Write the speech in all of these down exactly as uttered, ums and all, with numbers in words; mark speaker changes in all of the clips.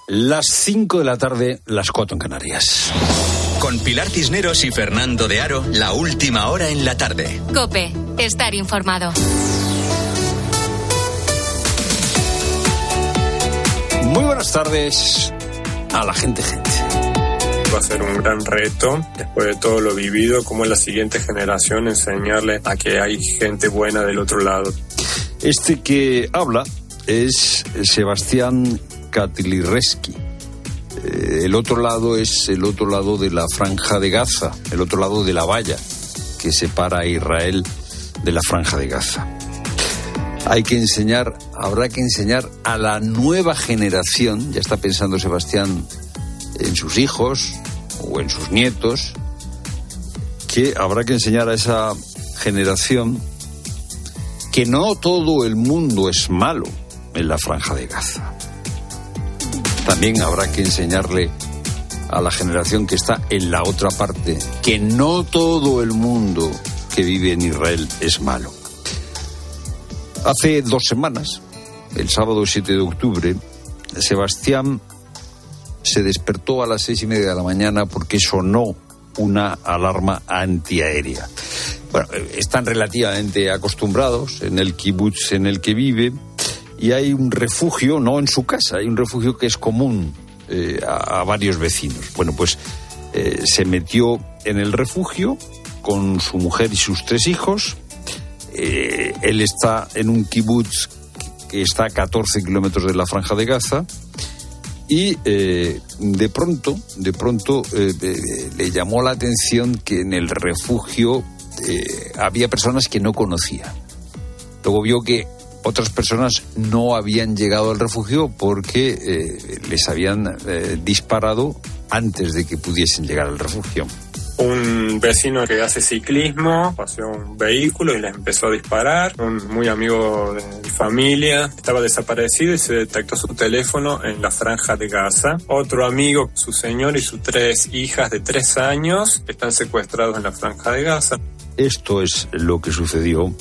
Speaker 1: Las cinco de la tarde, las cuatro en Canarias.
Speaker 2: Con Pilar Cisneros y Fernando de Aro, la última hora en la tarde.
Speaker 3: COPE, estar informado.
Speaker 1: Muy buenas tardes a la gente, gente.
Speaker 4: Va a ser un gran reto, después de todo lo vivido, como en la siguiente generación enseñarle a que hay gente buena del otro lado.
Speaker 1: Este que habla es Sebastián Katlirevski. Eh, el otro lado es el otro lado de la Franja de Gaza, el otro lado de la valla que separa a Israel de la Franja de Gaza. Hay que enseñar, habrá que enseñar a la nueva generación, ya está pensando Sebastián en sus hijos o en sus nietos, que habrá que enseñar a esa generación que no todo el mundo es malo en la Franja de Gaza. También habrá que enseñarle a la generación que está en la otra parte que no todo el mundo que vive en Israel es malo. Hace dos semanas, el sábado siete de octubre, Sebastián se despertó a las seis y media de la mañana porque sonó una alarma antiaérea. Bueno, están relativamente acostumbrados en el kibutz en el que vive y hay un refugio, no en su casa, hay un refugio que es común eh, a, a varios vecinos. Bueno, pues eh, se metió en el refugio con su mujer y sus tres hijos. Eh, él está en un kibutz que está a catorce kilómetros de la Franja de Gaza y eh, de pronto, de pronto eh, eh, le llamó la atención que en el refugio eh, había personas que no conocía. Luego vio que otras personas no habían llegado al refugio porque eh, les habían eh, disparado antes de que pudiesen llegar al refugio.
Speaker 4: Un vecino que hace ciclismo pasó un vehículo y les empezó a disparar. Un muy amigo de mi familia estaba desaparecido y se detectó su teléfono en la Franja de Gaza. Otro amigo, su señor y sus tres hijas de tres años están secuestrados en la Franja de Gaza.
Speaker 1: Esto es lo que sucedió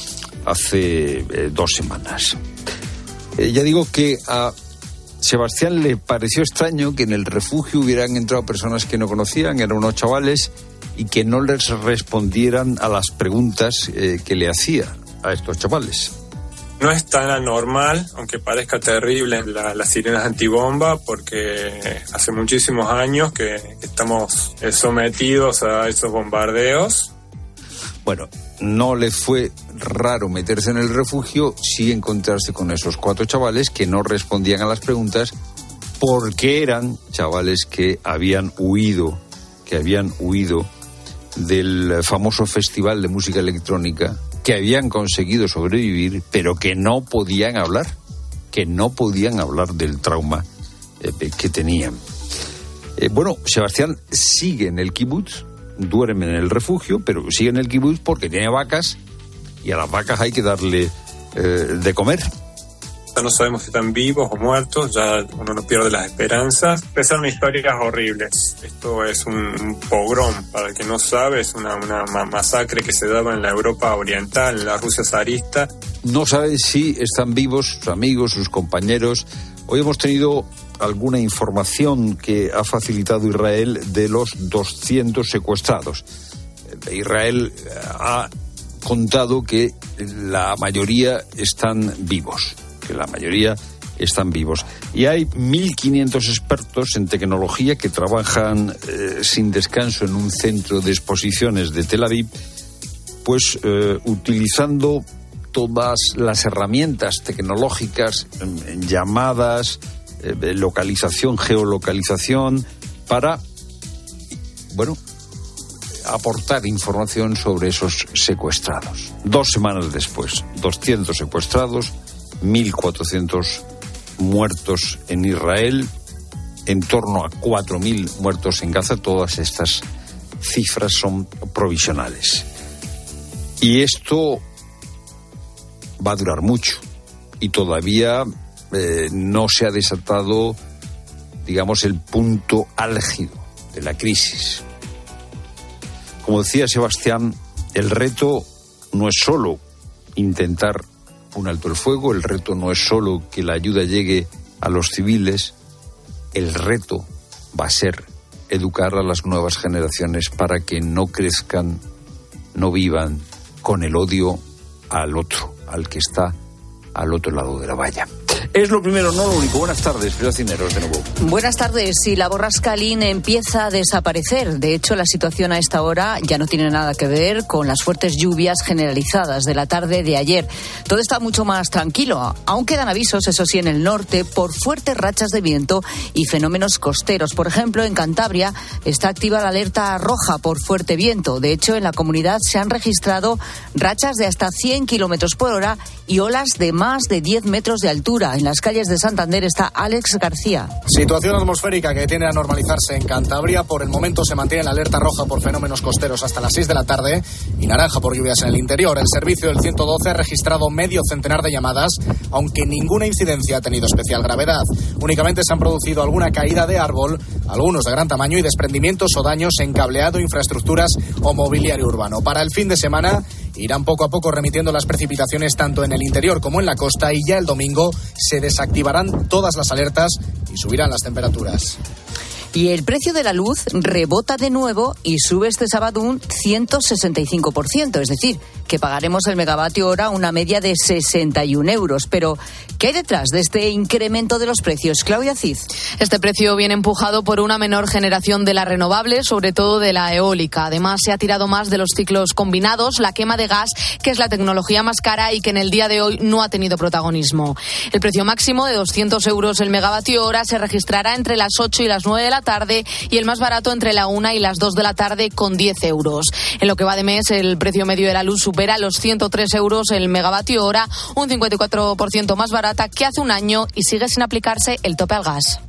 Speaker 1: hace eh, dos semanas. Eh, ya digo que a Sebastián le pareció extraño que en el refugio hubieran entrado personas que no conocían, eran unos chavales, y que no les respondieran a las preguntas eh, que le hacía a estos chavales.
Speaker 4: No es tan anormal, aunque parezca terrible, la, las sirenas antibomba, porque hace muchísimos años que estamos sometidos a esos bombardeos.
Speaker 1: Bueno, no le fue raro meterse en el refugio, sí encontrarse con esos cuatro chavales que no respondían a las preguntas porque eran chavales que habían huido, que habían huido del famoso festival de música electrónica, que habían conseguido sobrevivir, pero que no podían hablar, que no podían hablar del trauma eh, que tenían. Eh, bueno, Sebastián sigue en el kibutz, duerme en el refugio, pero sigue en el kibutz porque tiene vacas y a las vacas hay que darle eh, de comer.
Speaker 4: No sabemos si están vivos o muertos, ya uno no pierde las esperanzas. Empezaron historias horribles. Esto es un pogrom, para el que no sabe, es una, una masacre que se daba en la Europa oriental, en la Rusia zarista.
Speaker 1: No sabe si están vivos sus amigos, sus compañeros. Hoy hemos tenido alguna información que ha facilitado Israel de los doscientos secuestrados. Israel ha contado que la mayoría están vivos, que la mayoría están vivos. Y hay mil quinientos expertos en tecnología que trabajan eh, sin descanso en un centro de exposiciones de Tel Aviv, pues eh, utilizando todas las herramientas tecnológicas, eh, llamadas, eh, localización, geolocalización, para, bueno, aportar información sobre esos secuestrados. Dos semanas después, doscientos secuestrados, mil cuatrocientos muertos en Israel, en torno a cuatro mil muertos en Gaza. Todas estas cifras son provisionales. Y esto va a durar mucho y todavía eh, no se ha desatado, digamos, el punto álgido de la crisis. Como decía Sebastián, el reto no es solo intentar un alto el fuego, el reto no es solo que la ayuda llegue a los civiles, el reto va a ser educar a las nuevas generaciones para que no crezcan, no vivan con el odio al otro, al que está al otro lado de la valla. Es lo primero, no lo único. Buenas tardes, Pilar Cisneros, de nuevo.
Speaker 5: Buenas tardes. Y la borrasca Lynn empieza a desaparecer. De hecho, la situación a esta hora ya no tiene nada que ver con las fuertes lluvias generalizadas de la tarde de ayer. Todo está mucho más tranquilo. Aún quedan avisos, eso sí, en el norte, por fuertes rachas de viento y fenómenos costeros. Por ejemplo, en Cantabria está activa la alerta roja por fuerte viento. De hecho, en la comunidad se han registrado rachas de hasta cien kilómetros por hora y olas de más de diez metros de altura. En las calles de Santander está Alex García.
Speaker 6: Situación atmosférica que tiende a normalizarse en Cantabria. Por el momento se mantiene la alerta roja por fenómenos costeros hasta las seis de la tarde y naranja por lluvias en el interior. El servicio del ciento doce ha registrado medio centenar de llamadas, aunque ninguna incidencia ha tenido especial gravedad. Únicamente se han producido alguna caída de árbol, algunos de gran tamaño, y desprendimientos o daños en cableado, infraestructuras o mobiliario urbano. Para el fin de semana irán poco a poco remitiendo las precipitaciones tanto en el interior como en la costa, y ya el domingo se desactivarán todas las alertas y subirán las temperaturas.
Speaker 5: Y el precio de la luz rebota de nuevo y sube este sábado un ciento sesenta y cinco por ciento, es decir, que pagaremos el megavatio hora una media de sesenta y un euros. Pero, ¿qué hay detrás de este incremento de los precios? Claudia Cid.
Speaker 7: Este precio viene empujado por una menor generación de la renovable, sobre todo de la eólica. Además, se ha tirado más de los ciclos combinados, la quema de gas, que es la tecnología más cara y que en el día de hoy no ha tenido protagonismo. El precio máximo de doscientos euros el megavatio hora se registrará entre las ocho y las nueve de la tarde y el más barato entre la una y las dos de la tarde con diez euros. En lo que va de mes, el precio medio de la luz supera los ciento tres euros el megavatio hora, un cincuenta y cuatro por ciento más barata que hace un año, y sigue sin aplicarse el tope al gas.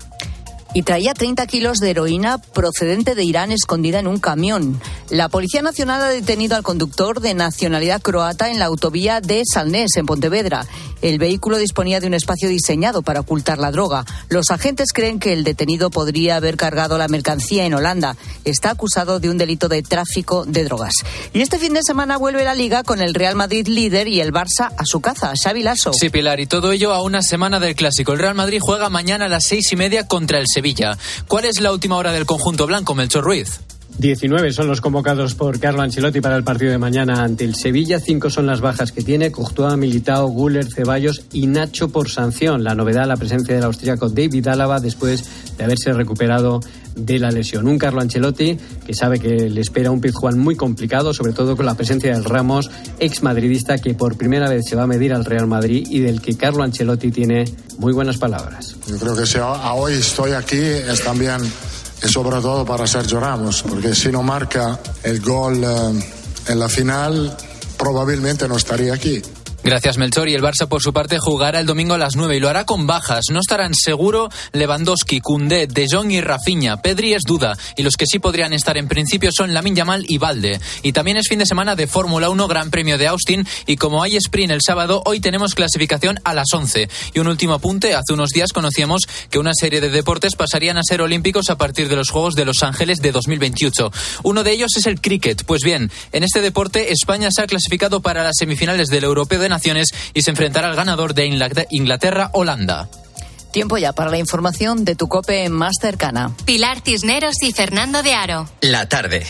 Speaker 5: Y traía treinta kilos de heroína procedente de Irán escondida en un camión. La Policía Nacional ha detenido al conductor de nacionalidad croata en la autovía de Salnés, en Pontevedra. El vehículo disponía de un espacio diseñado para ocultar la droga. Los agentes creen que el detenido podría haber cargado la mercancía en Holanda. Está acusado de un delito de tráfico de drogas. Y este fin de semana vuelve la Liga con el Real Madrid líder y el Barça a su caza. Xavi Lasso.
Speaker 8: Sí, Pilar, y todo ello a una semana del Clásico. El Real Madrid juega mañana a las seis y media contra el Sevilla. ¿Cuál es la última hora del conjunto blanco, Melchor Ruiz?
Speaker 9: diecinueve son los convocados por Carlo Ancelotti para el partido de mañana ante el Sevilla. Cinco son las bajas que tiene: Courtois, Militao, Güler, Ceballos y Nacho por sanción. La novedad, la presencia del austríaco David Álava después de haberse recuperado de la lesión. Un Carlo Ancelotti que sabe que le espera un Pizjuán muy complicado, sobre todo con la presencia del Ramos, ex madridista, que por primera vez se va a medir al Real Madrid y del que Carlo Ancelotti tiene muy buenas palabras.
Speaker 10: Yo creo que si hoy estoy aquí es también y sobre todo para Sergio Ramos, porque si no marca el gol eh, en la final, probablemente no estaría aquí.
Speaker 8: Gracias, Melchor. Y el Barça, por su parte, jugará el domingo a las nueve y lo hará con bajas. No estarán seguro Lewandowski, Koundé, De Jong y Rafinha. Pedri es duda, y los que sí podrían estar en principio son Lamine Yamal y Balde. Y también es fin de semana de Fórmula uno, Gran Premio de Austin, y como hay sprint el sábado, hoy tenemos clasificación a las once. Y un último apunte: hace unos días conocíamos que una serie de deportes pasarían a ser olímpicos a partir de los Juegos de Los Ángeles de dos mil veintiocho. Uno de ellos es el cricket. Pues bien, en este deporte España se ha clasificado para las semifinales del Europeo de Naciones y se enfrentará al ganador de Inglaterra-Holanda.
Speaker 5: Tiempo ya para la información de tu COPE más cercana.
Speaker 3: Pilar Cisneros y Fernando de Aro.
Speaker 2: La tarde.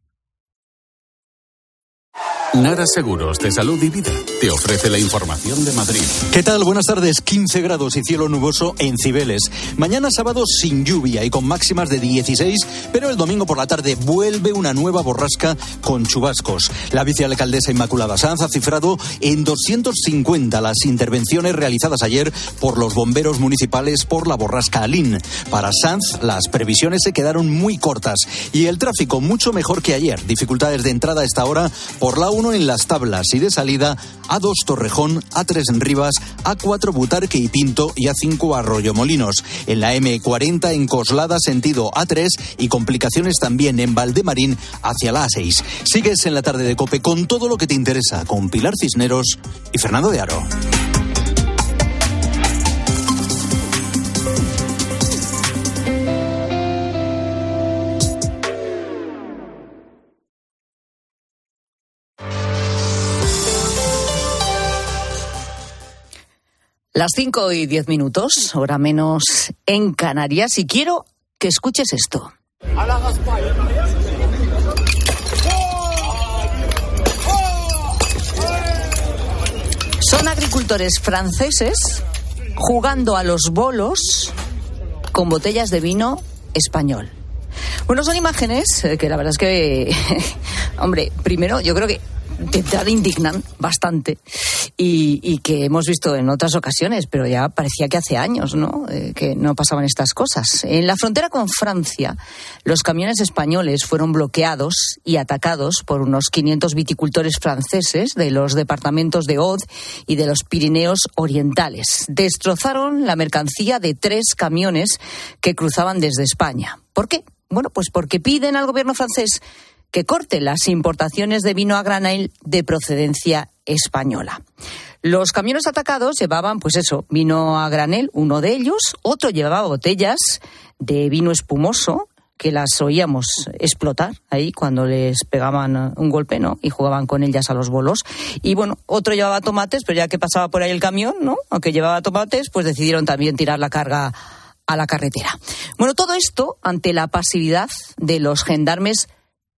Speaker 11: Nara Seguros de Salud y Vida te ofrece la información de Madrid.
Speaker 12: ¿Qué tal? Buenas tardes. quince grados y cielo nuboso en Cibeles. Mañana sábado sin lluvia y con máximas de dieciséis, pero el domingo por la tarde vuelve una nueva borrasca con chubascos. La vicealcaldesa Inmaculada Sanz ha cifrado en doscientos cincuenta las intervenciones realizadas ayer por los bomberos municipales por la borrasca Alín. Para Sanz, las previsiones se quedaron muy cortas y el tráfico mucho mejor que ayer. Dificultades de entrada a esta hora por la uno en Las Tablas y de salida A dos Torrejón, A tres en Rivas, A cuatro Butarque y Pinto y A cinco Arroyomolinos. En la eme cuarenta en Coslada sentido A tres y complicaciones también en Valdemarín hacia la A seis. Sigues en la tarde de COPE con todo lo que te interesa con Pilar Cisneros y Fernando de Aro.
Speaker 5: Las cinco y diez minutos, hora menos en Canarias, y quiero que escuches esto. Son agricultores franceses jugando a los bolos con botellas de vino español. Bueno, son imágenes que la verdad es que, hombre, primero yo creo que de entrada indignan bastante y, y que hemos visto en otras ocasiones, pero ya parecía que hace años, ¿no? Eh, que no pasaban estas cosas. En la frontera con Francia, los camiones españoles fueron bloqueados y atacados por unos quinientos viticultores franceses de los departamentos de Aude y de los Pirineos Orientales. Destrozaron la mercancía de tres camiones que cruzaban desde España. ¿Por qué? Bueno, pues porque piden al gobierno francés que corte las importaciones de vino a granel de procedencia española. Los camiones atacados llevaban, pues eso, vino a granel, uno de ellos, otro llevaba botellas de vino espumoso, que las oíamos explotar ahí cuando les pegaban un golpe, ¿no? Y jugaban con ellas a los bolos. Y bueno, otro llevaba tomates, pero ya que pasaba por ahí el camión, ¿no? Aunque llevaba tomates, pues decidieron también tirar la carga a la carretera. Bueno, todo esto ante la pasividad de los gendarmes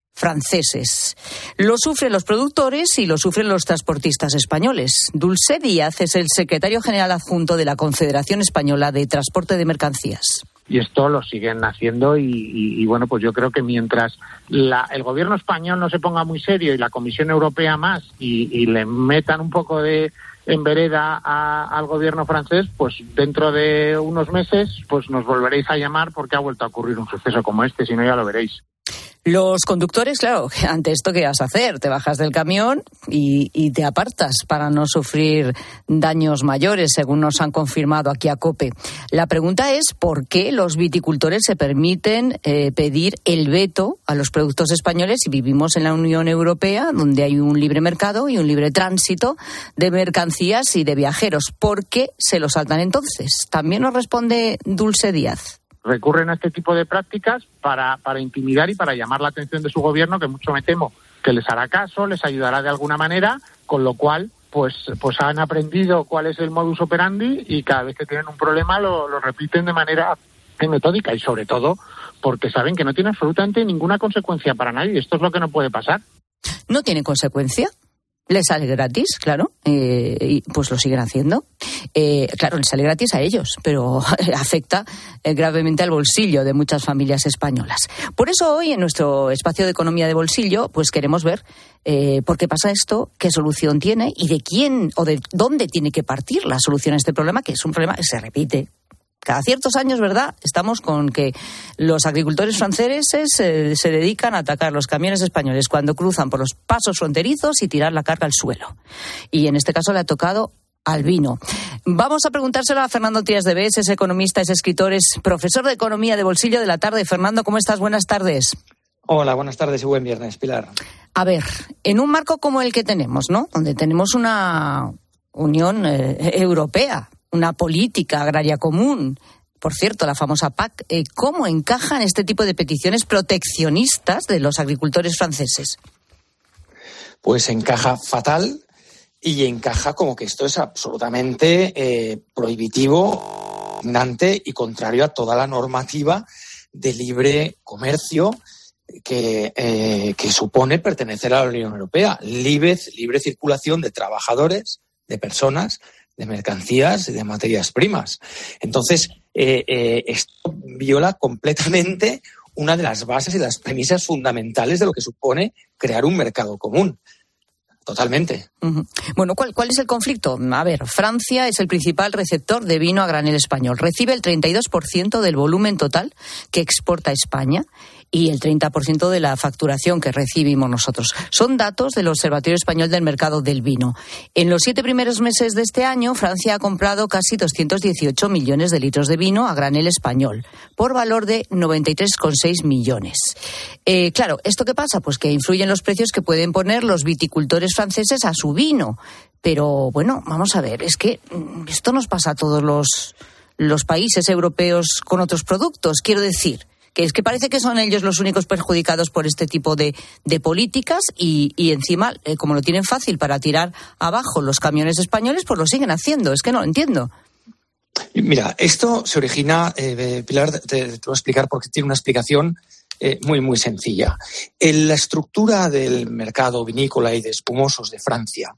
Speaker 5: franceses. Lo sufren los productores y lo sufren los transportistas españoles. Dulce Díaz es el secretario general adjunto de la Confederación Española de Transporte de Mercancías.
Speaker 13: Y esto lo siguen haciendo y, y, y bueno, pues yo creo que mientras la, el gobierno español no se ponga muy serio y la Comisión Europea más y, y le metan un poco de en vereda a, al gobierno francés, pues dentro de unos meses pues nos volveréis a llamar porque ha vuelto a ocurrir un suceso como este, si no ya lo veréis.
Speaker 5: Los conductores, claro, ante esto, ¿qué vas a hacer? Te bajas del camión y, y te apartas para no sufrir daños mayores, según nos han confirmado aquí a COPE. La pregunta es, ¿por qué los viticultores se permiten eh, pedir el veto a los productos españoles si vivimos en la Unión Europea, donde hay un libre mercado y un libre tránsito de mercancías y de viajeros? ¿Por qué se lo saltan entonces? También nos responde Dulce Díaz.
Speaker 13: Recurren a este tipo de prácticas para, para intimidar y para llamar la atención de su gobierno, que mucho me temo que les hará caso, les ayudará de alguna manera, con lo cual pues, pues han aprendido cuál es el modus operandi y cada vez que tienen un problema lo, lo repiten de manera metódica y sobre todo porque saben que no tiene absolutamente ninguna consecuencia para nadie. Esto es lo que no puede pasar.
Speaker 5: ¿No tiene consecuencia? Les sale gratis, claro, eh, y pues lo siguen haciendo. Eh, claro, les sale gratis a ellos, pero afecta eh, gravemente al bolsillo de muchas familias españolas. Por eso hoy, en nuestro espacio de Economía de Bolsillo, pues queremos ver eh, por qué pasa esto, qué solución tiene y de quién o de dónde tiene que partir la solución a este problema, que es un problema que se repite. Cada ciertos años, ¿verdad?, estamos con que los agricultores franceses eh, se dedican a atacar los camiones españoles cuando cruzan por los pasos fronterizos y tirar la carga al suelo. Y en este caso le ha tocado al vino. Vamos a preguntárselo a Fernando Tías de Bes, es economista, es escritor, es profesor de Economía de Bolsillo de la Tarde. Fernando, ¿cómo estás? Buenas tardes.
Speaker 14: Hola, buenas tardes y buen viernes, Pilar.
Speaker 5: A ver, en un marco como el que tenemos, ¿no?, donde tenemos una Unión eh, Europea, una política agraria común, por cierto, la famosa P A C, eh, ¿cómo encajan este tipo de peticiones proteccionistas de los agricultores franceses?
Speaker 14: Pues encaja fatal y encaja como que esto es absolutamente eh, prohibitivo, indignante y contrario a toda la normativa de libre comercio que, eh, que supone pertenecer a la Unión Europea. Libre, libre circulación de trabajadores, de personas, de mercancías y de materias primas. Entonces, eh, eh, esto viola completamente una de las bases y las premisas fundamentales de lo que supone crear un mercado común. Totalmente.
Speaker 5: Uh-huh. Bueno, ¿cuál, ¿cuál es el conflicto? A ver, Francia es el principal receptor de vino a granel español. Recibe el treinta y dos por ciento del volumen total que exporta España y el treinta por ciento de la facturación que recibimos nosotros. Son datos del Observatorio Español del Mercado del Vino. En los siete primeros meses de este año, Francia ha comprado casi doscientos dieciocho millones de litros de vino a granel español, por valor de noventa y tres coma seis millones. Eh, claro, ¿esto qué pasa? Pues que influyen los precios que pueden poner los viticultores franceses a su vino. Pero, bueno, vamos a ver, es que esto nos pasa a todos los, los países europeos con otros productos. Quiero decir, que es que parece que son ellos los únicos perjudicados por este tipo de, de políticas y, y encima, eh, como lo tienen fácil para tirar abajo los camiones españoles, pues lo siguen haciendo. Es que no lo entiendo.
Speaker 14: Mira, esto se origina, eh, Pilar, te, te voy a explicar porque tiene una explicación eh, muy, muy sencilla. En la estructura del mercado vinícola y de espumosos de Francia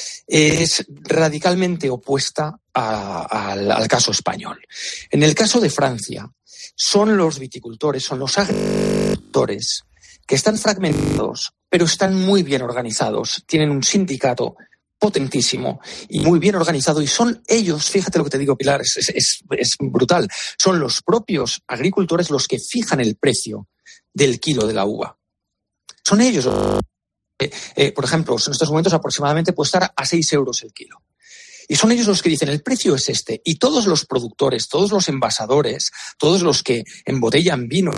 Speaker 14: es radicalmente opuesta a, a, al, al caso español. En el caso de Francia, son los viticultores, son los agricultores que están fragmentados, pero están muy bien organizados, tienen un sindicato potentísimo y muy bien organizado, y son ellos, fíjate lo que te digo, Pilar, es, es, es brutal, son los propios agricultores los que fijan el precio del kilo de la uva. Son ellos. Eh, eh, por ejemplo, en estos momentos aproximadamente puede estar a seis euros el kilo. Y son ellos los que dicen, el precio es este. Y todos los productores, todos los envasadores, todos los que embotellan vino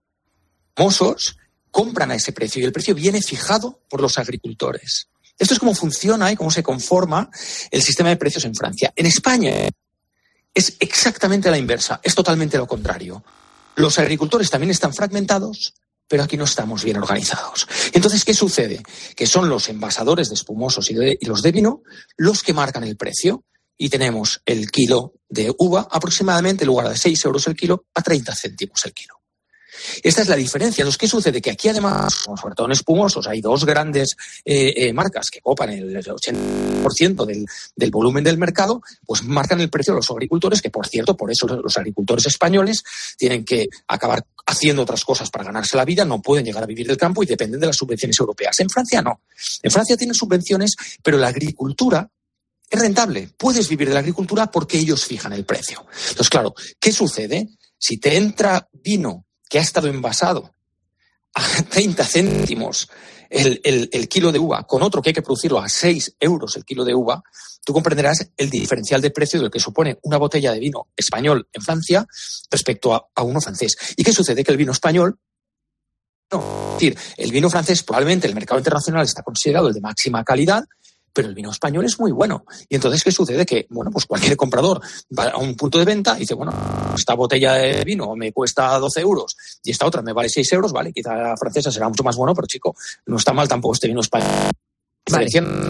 Speaker 14: famosos, compran a ese precio. Y el precio viene fijado por los agricultores. Esto es cómo funciona y cómo se conforma el sistema de precios en Francia. En España es exactamente la inversa, es totalmente lo contrario. Los agricultores también están fragmentados, pero aquí no estamos bien organizados. Entonces, ¿qué sucede? Que son los envasadores de espumosos y, de, y los de vino los que marcan el precio, y tenemos el kilo de uva aproximadamente, en lugar de seis euros el kilo, a treinta céntimos el kilo. Esta es la diferencia. Entonces, ¿qué sucede? Que aquí además, sobre todo en espumosos, hay dos grandes eh, eh, marcas que copan el ochenta por ciento del, del volumen del mercado, pues marcan el precio de los agricultores, que por cierto, por eso los agricultores españoles tienen que acabar haciendo otras cosas para ganarse la vida, no pueden llegar a vivir del campo y dependen de las subvenciones europeas. En Francia no. En Francia tienen subvenciones, pero la agricultura es rentable. Puedes vivir de la agricultura porque ellos fijan el precio. Entonces, claro, ¿qué sucede? Si te entra vino que ha estado envasado a treinta céntimos el, el, el kilo de uva, con otro que hay que producirlo a seis euros el kilo de uva, tú comprenderás el diferencial de precio del que supone una botella de vino español en Francia respecto a, a uno francés. ¿Y qué sucede? Que el vino español, no, es decir, el vino francés probablemente en el mercado internacional está considerado el de máxima calidad, pero el vino español es muy bueno. Y entonces, ¿qué sucede? Que, bueno, pues cualquier comprador va a un punto de venta y dice, bueno, esta botella de vino me cuesta doce euros y esta otra me vale seis euros, vale, quizá la francesa será mucho más bueno, pero chico, no está mal tampoco este vino español. Vale.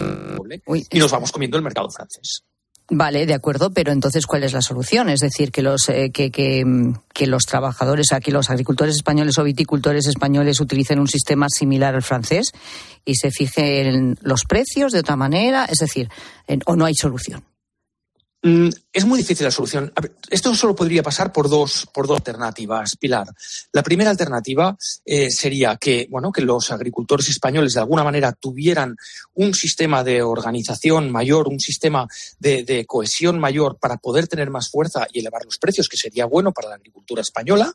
Speaker 14: Y nos vamos comiendo el mercado francés.
Speaker 5: Vale, de acuerdo, pero entonces, ¿cuál es la solución? Es decir, que los eh, que, que, que los trabajadores, aquí los agricultores españoles o viticultores españoles utilicen un sistema similar al francés y se fijen los precios de otra manera, es decir, en, ¿o no hay solución?
Speaker 14: Mm, es muy difícil la solución. A ver, esto solo podría pasar por dos, por dos alternativas, Pilar. La primera alternativa eh, sería que, bueno, que los agricultores españoles de alguna manera tuvieran un sistema de organización mayor, un sistema de, de cohesión mayor para poder tener más fuerza y elevar los precios, que sería bueno para la agricultura española.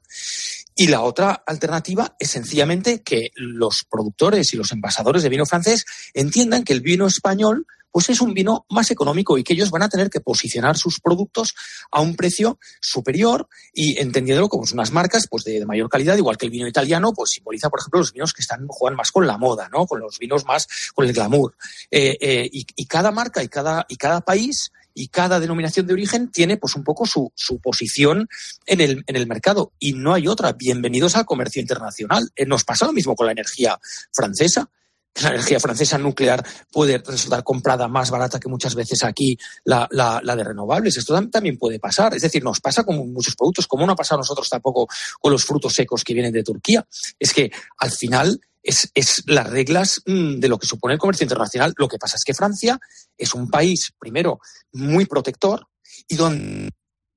Speaker 14: Y la otra alternativa es sencillamente que los productores y los envasadores de vino francés entiendan que el vino español pues es un vino más económico y que ellos van a tener que posicionar sus productos a un precio superior y entendiéndolo como unas marcas pues de, de mayor calidad, igual que el vino italiano pues simboliza, por ejemplo, los vinos que están juegan más con la moda, ¿no? Con los vinos más con el glamour. Eh, eh, y, y cada marca y cada, y cada país y cada denominación de origen tiene pues un poco su, su posición en el, en el mercado y no hay otra. Bienvenidos al comercio internacional. Eh, nos pasa lo mismo con la energía francesa. La energía francesa nuclear puede resultar comprada más barata que muchas veces aquí la, la, la de renovables. Esto también puede pasar. Es decir, nos pasa con muchos productos, como no ha pasado a nosotros tampoco con los frutos secos que vienen de Turquía. Es que al final es, es las reglas de lo que supone el comercio internacional. Lo que pasa es que Francia es un país, primero, muy protector y donde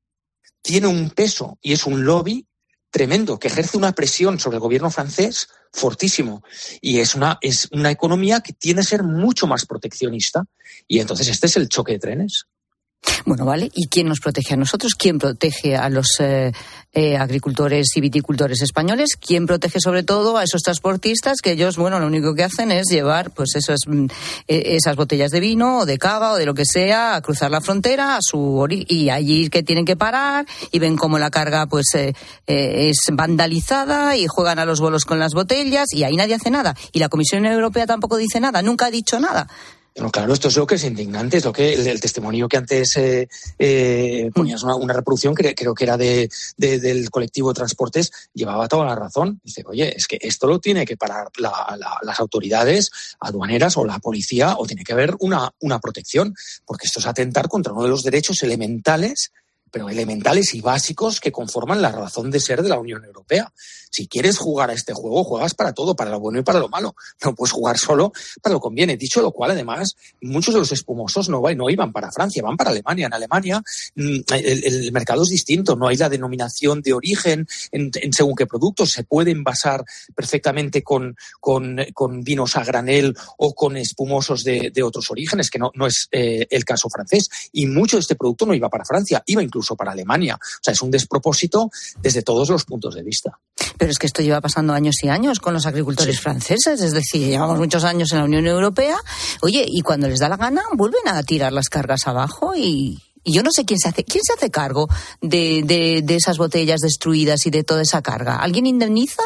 Speaker 14: tiene un peso y es un lobby tremendo que ejerce una presión sobre el gobierno francés fortísimo y es una es una economía que tiene que ser mucho más proteccionista y entonces este es el choque de trenes.
Speaker 5: Bueno, vale. ¿Y quién nos protege a nosotros? ¿Quién protege a los eh, eh, agricultores y viticultores españoles? ¿Quién protege sobre todo a esos transportistas que ellos, bueno, lo único que hacen es llevar pues esas, esas botellas de vino o de cava o de lo que sea a cruzar la frontera a su ori- y allí que tienen que parar y ven cómo la carga pues eh, eh, es vandalizada y juegan a los bolos con las botellas y ahí nadie hace nada? Y la Comisión Europea tampoco dice nada, nunca ha dicho nada.
Speaker 14: Bueno, claro, esto es lo que es indignante, es lo que el, el testimonio que antes eh, eh, ponías una, una reproducción, que creo que era de, de, del colectivo de transportes, llevaba toda la razón. Dice, oye, es que esto lo tiene que parar la, la, las autoridades aduaneras o la policía, o tiene que haber una, una protección, porque esto es atentar contra uno de los derechos elementales pero elementales y básicos que conforman la razón de ser de la Unión Europea. Si quieres jugar a este juego, juegas para todo, para lo bueno y para lo malo. No puedes jugar solo para lo que conviene. Dicho lo cual, además, muchos de los espumosos no, no iban para Francia, van para Alemania. En Alemania el, el mercado es distinto, no hay la denominación de origen en, en según qué productos. Se puede envasar perfectamente con, con, con vinos a granel o con espumosos de, de otros orígenes, que no, no es eh, el caso francés. Y mucho de este producto no iba para Francia, iba incluso para Alemania. O sea, es un despropósito desde todos los puntos de vista.
Speaker 5: Pero es que esto lleva pasando años y años con los agricultores sí. franceses, es decir, llevamos muchos años en la Unión Europea, oye, y cuando les da la gana vuelven a tirar las cargas abajo y, y yo no sé quién se hace, quién se hace cargo de, de, de esas botellas destruidas y de toda esa carga. ¿Alguien indemniza?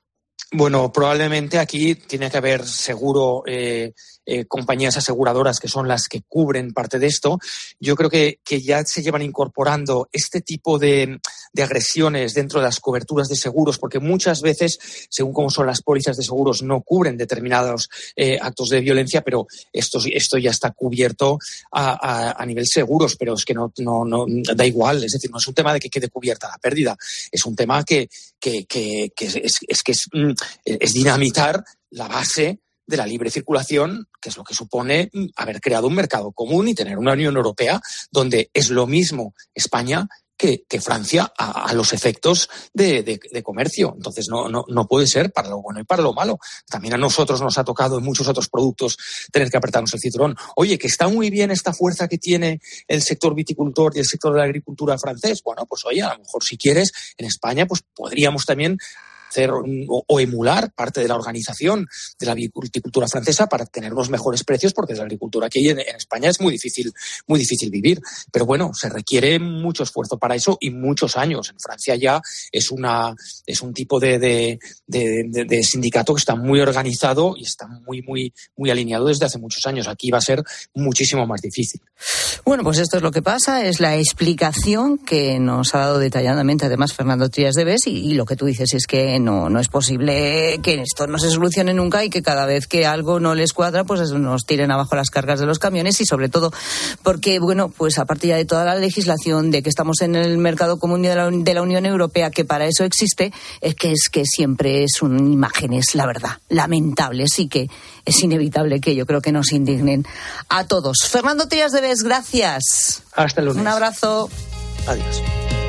Speaker 14: Bueno, probablemente aquí tiene que haber seguro eh, eh, compañías aseguradoras que son las que cubren parte de esto. Yo creo que, que ya se llevan incorporando este tipo de, de agresiones dentro de las coberturas de seguros, porque muchas veces, según cómo son las pólizas de seguros, no cubren determinados eh, actos de violencia, pero esto, esto ya está cubierto a, a, a nivel seguros, pero es que no, no, no da igual. Es decir, no es un tema de que quede cubierta la pérdida, es un tema que, que, que, que es, es que es es dinamitar la base de la libre circulación, que es lo que supone haber creado un mercado común y tener una Unión Europea donde es lo mismo España que, que Francia a, a los efectos de, de, de comercio. Entonces no, no, no puede ser para lo bueno y para lo malo. También a nosotros nos ha tocado en muchos otros productos tener que apretarnos el cinturón. Oye, que está muy bien esta fuerza que tiene el sector viticultor y el sector de la agricultura francés. Bueno, pues oye, a lo mejor si quieres, en España pues podríamos también hacer o, o emular parte de la organización de la viticultura francesa para tener unos mejores precios, porque la agricultura aquí en, en España es muy difícil, muy difícil vivir. Pero bueno, se requiere mucho esfuerzo para eso y muchos años. En Francia ya es una es un tipo de, de, de, de, de sindicato que está muy organizado y está muy, muy, muy alineado desde hace muchos años. Aquí va a ser muchísimo más difícil.
Speaker 5: Bueno, pues esto es lo que pasa, es la explicación que nos ha dado detalladamente además Fernando Trías de Bes y, y lo que tú dices es que No, no es posible que esto no se solucione nunca y que cada vez que algo no les cuadra, pues nos tiren abajo las cargas de los camiones y sobre todo porque, bueno, pues aparte ya de toda la legislación de que estamos en el mercado común de la, de la Unión Europea, que para eso existe, es que es que siempre es una imágenes, la verdad, lamentables y que es inevitable que yo creo que nos indignen a todos. Fernando Trías de Bes, gracias.
Speaker 14: Hasta el lunes.
Speaker 5: Un abrazo.
Speaker 14: Adiós.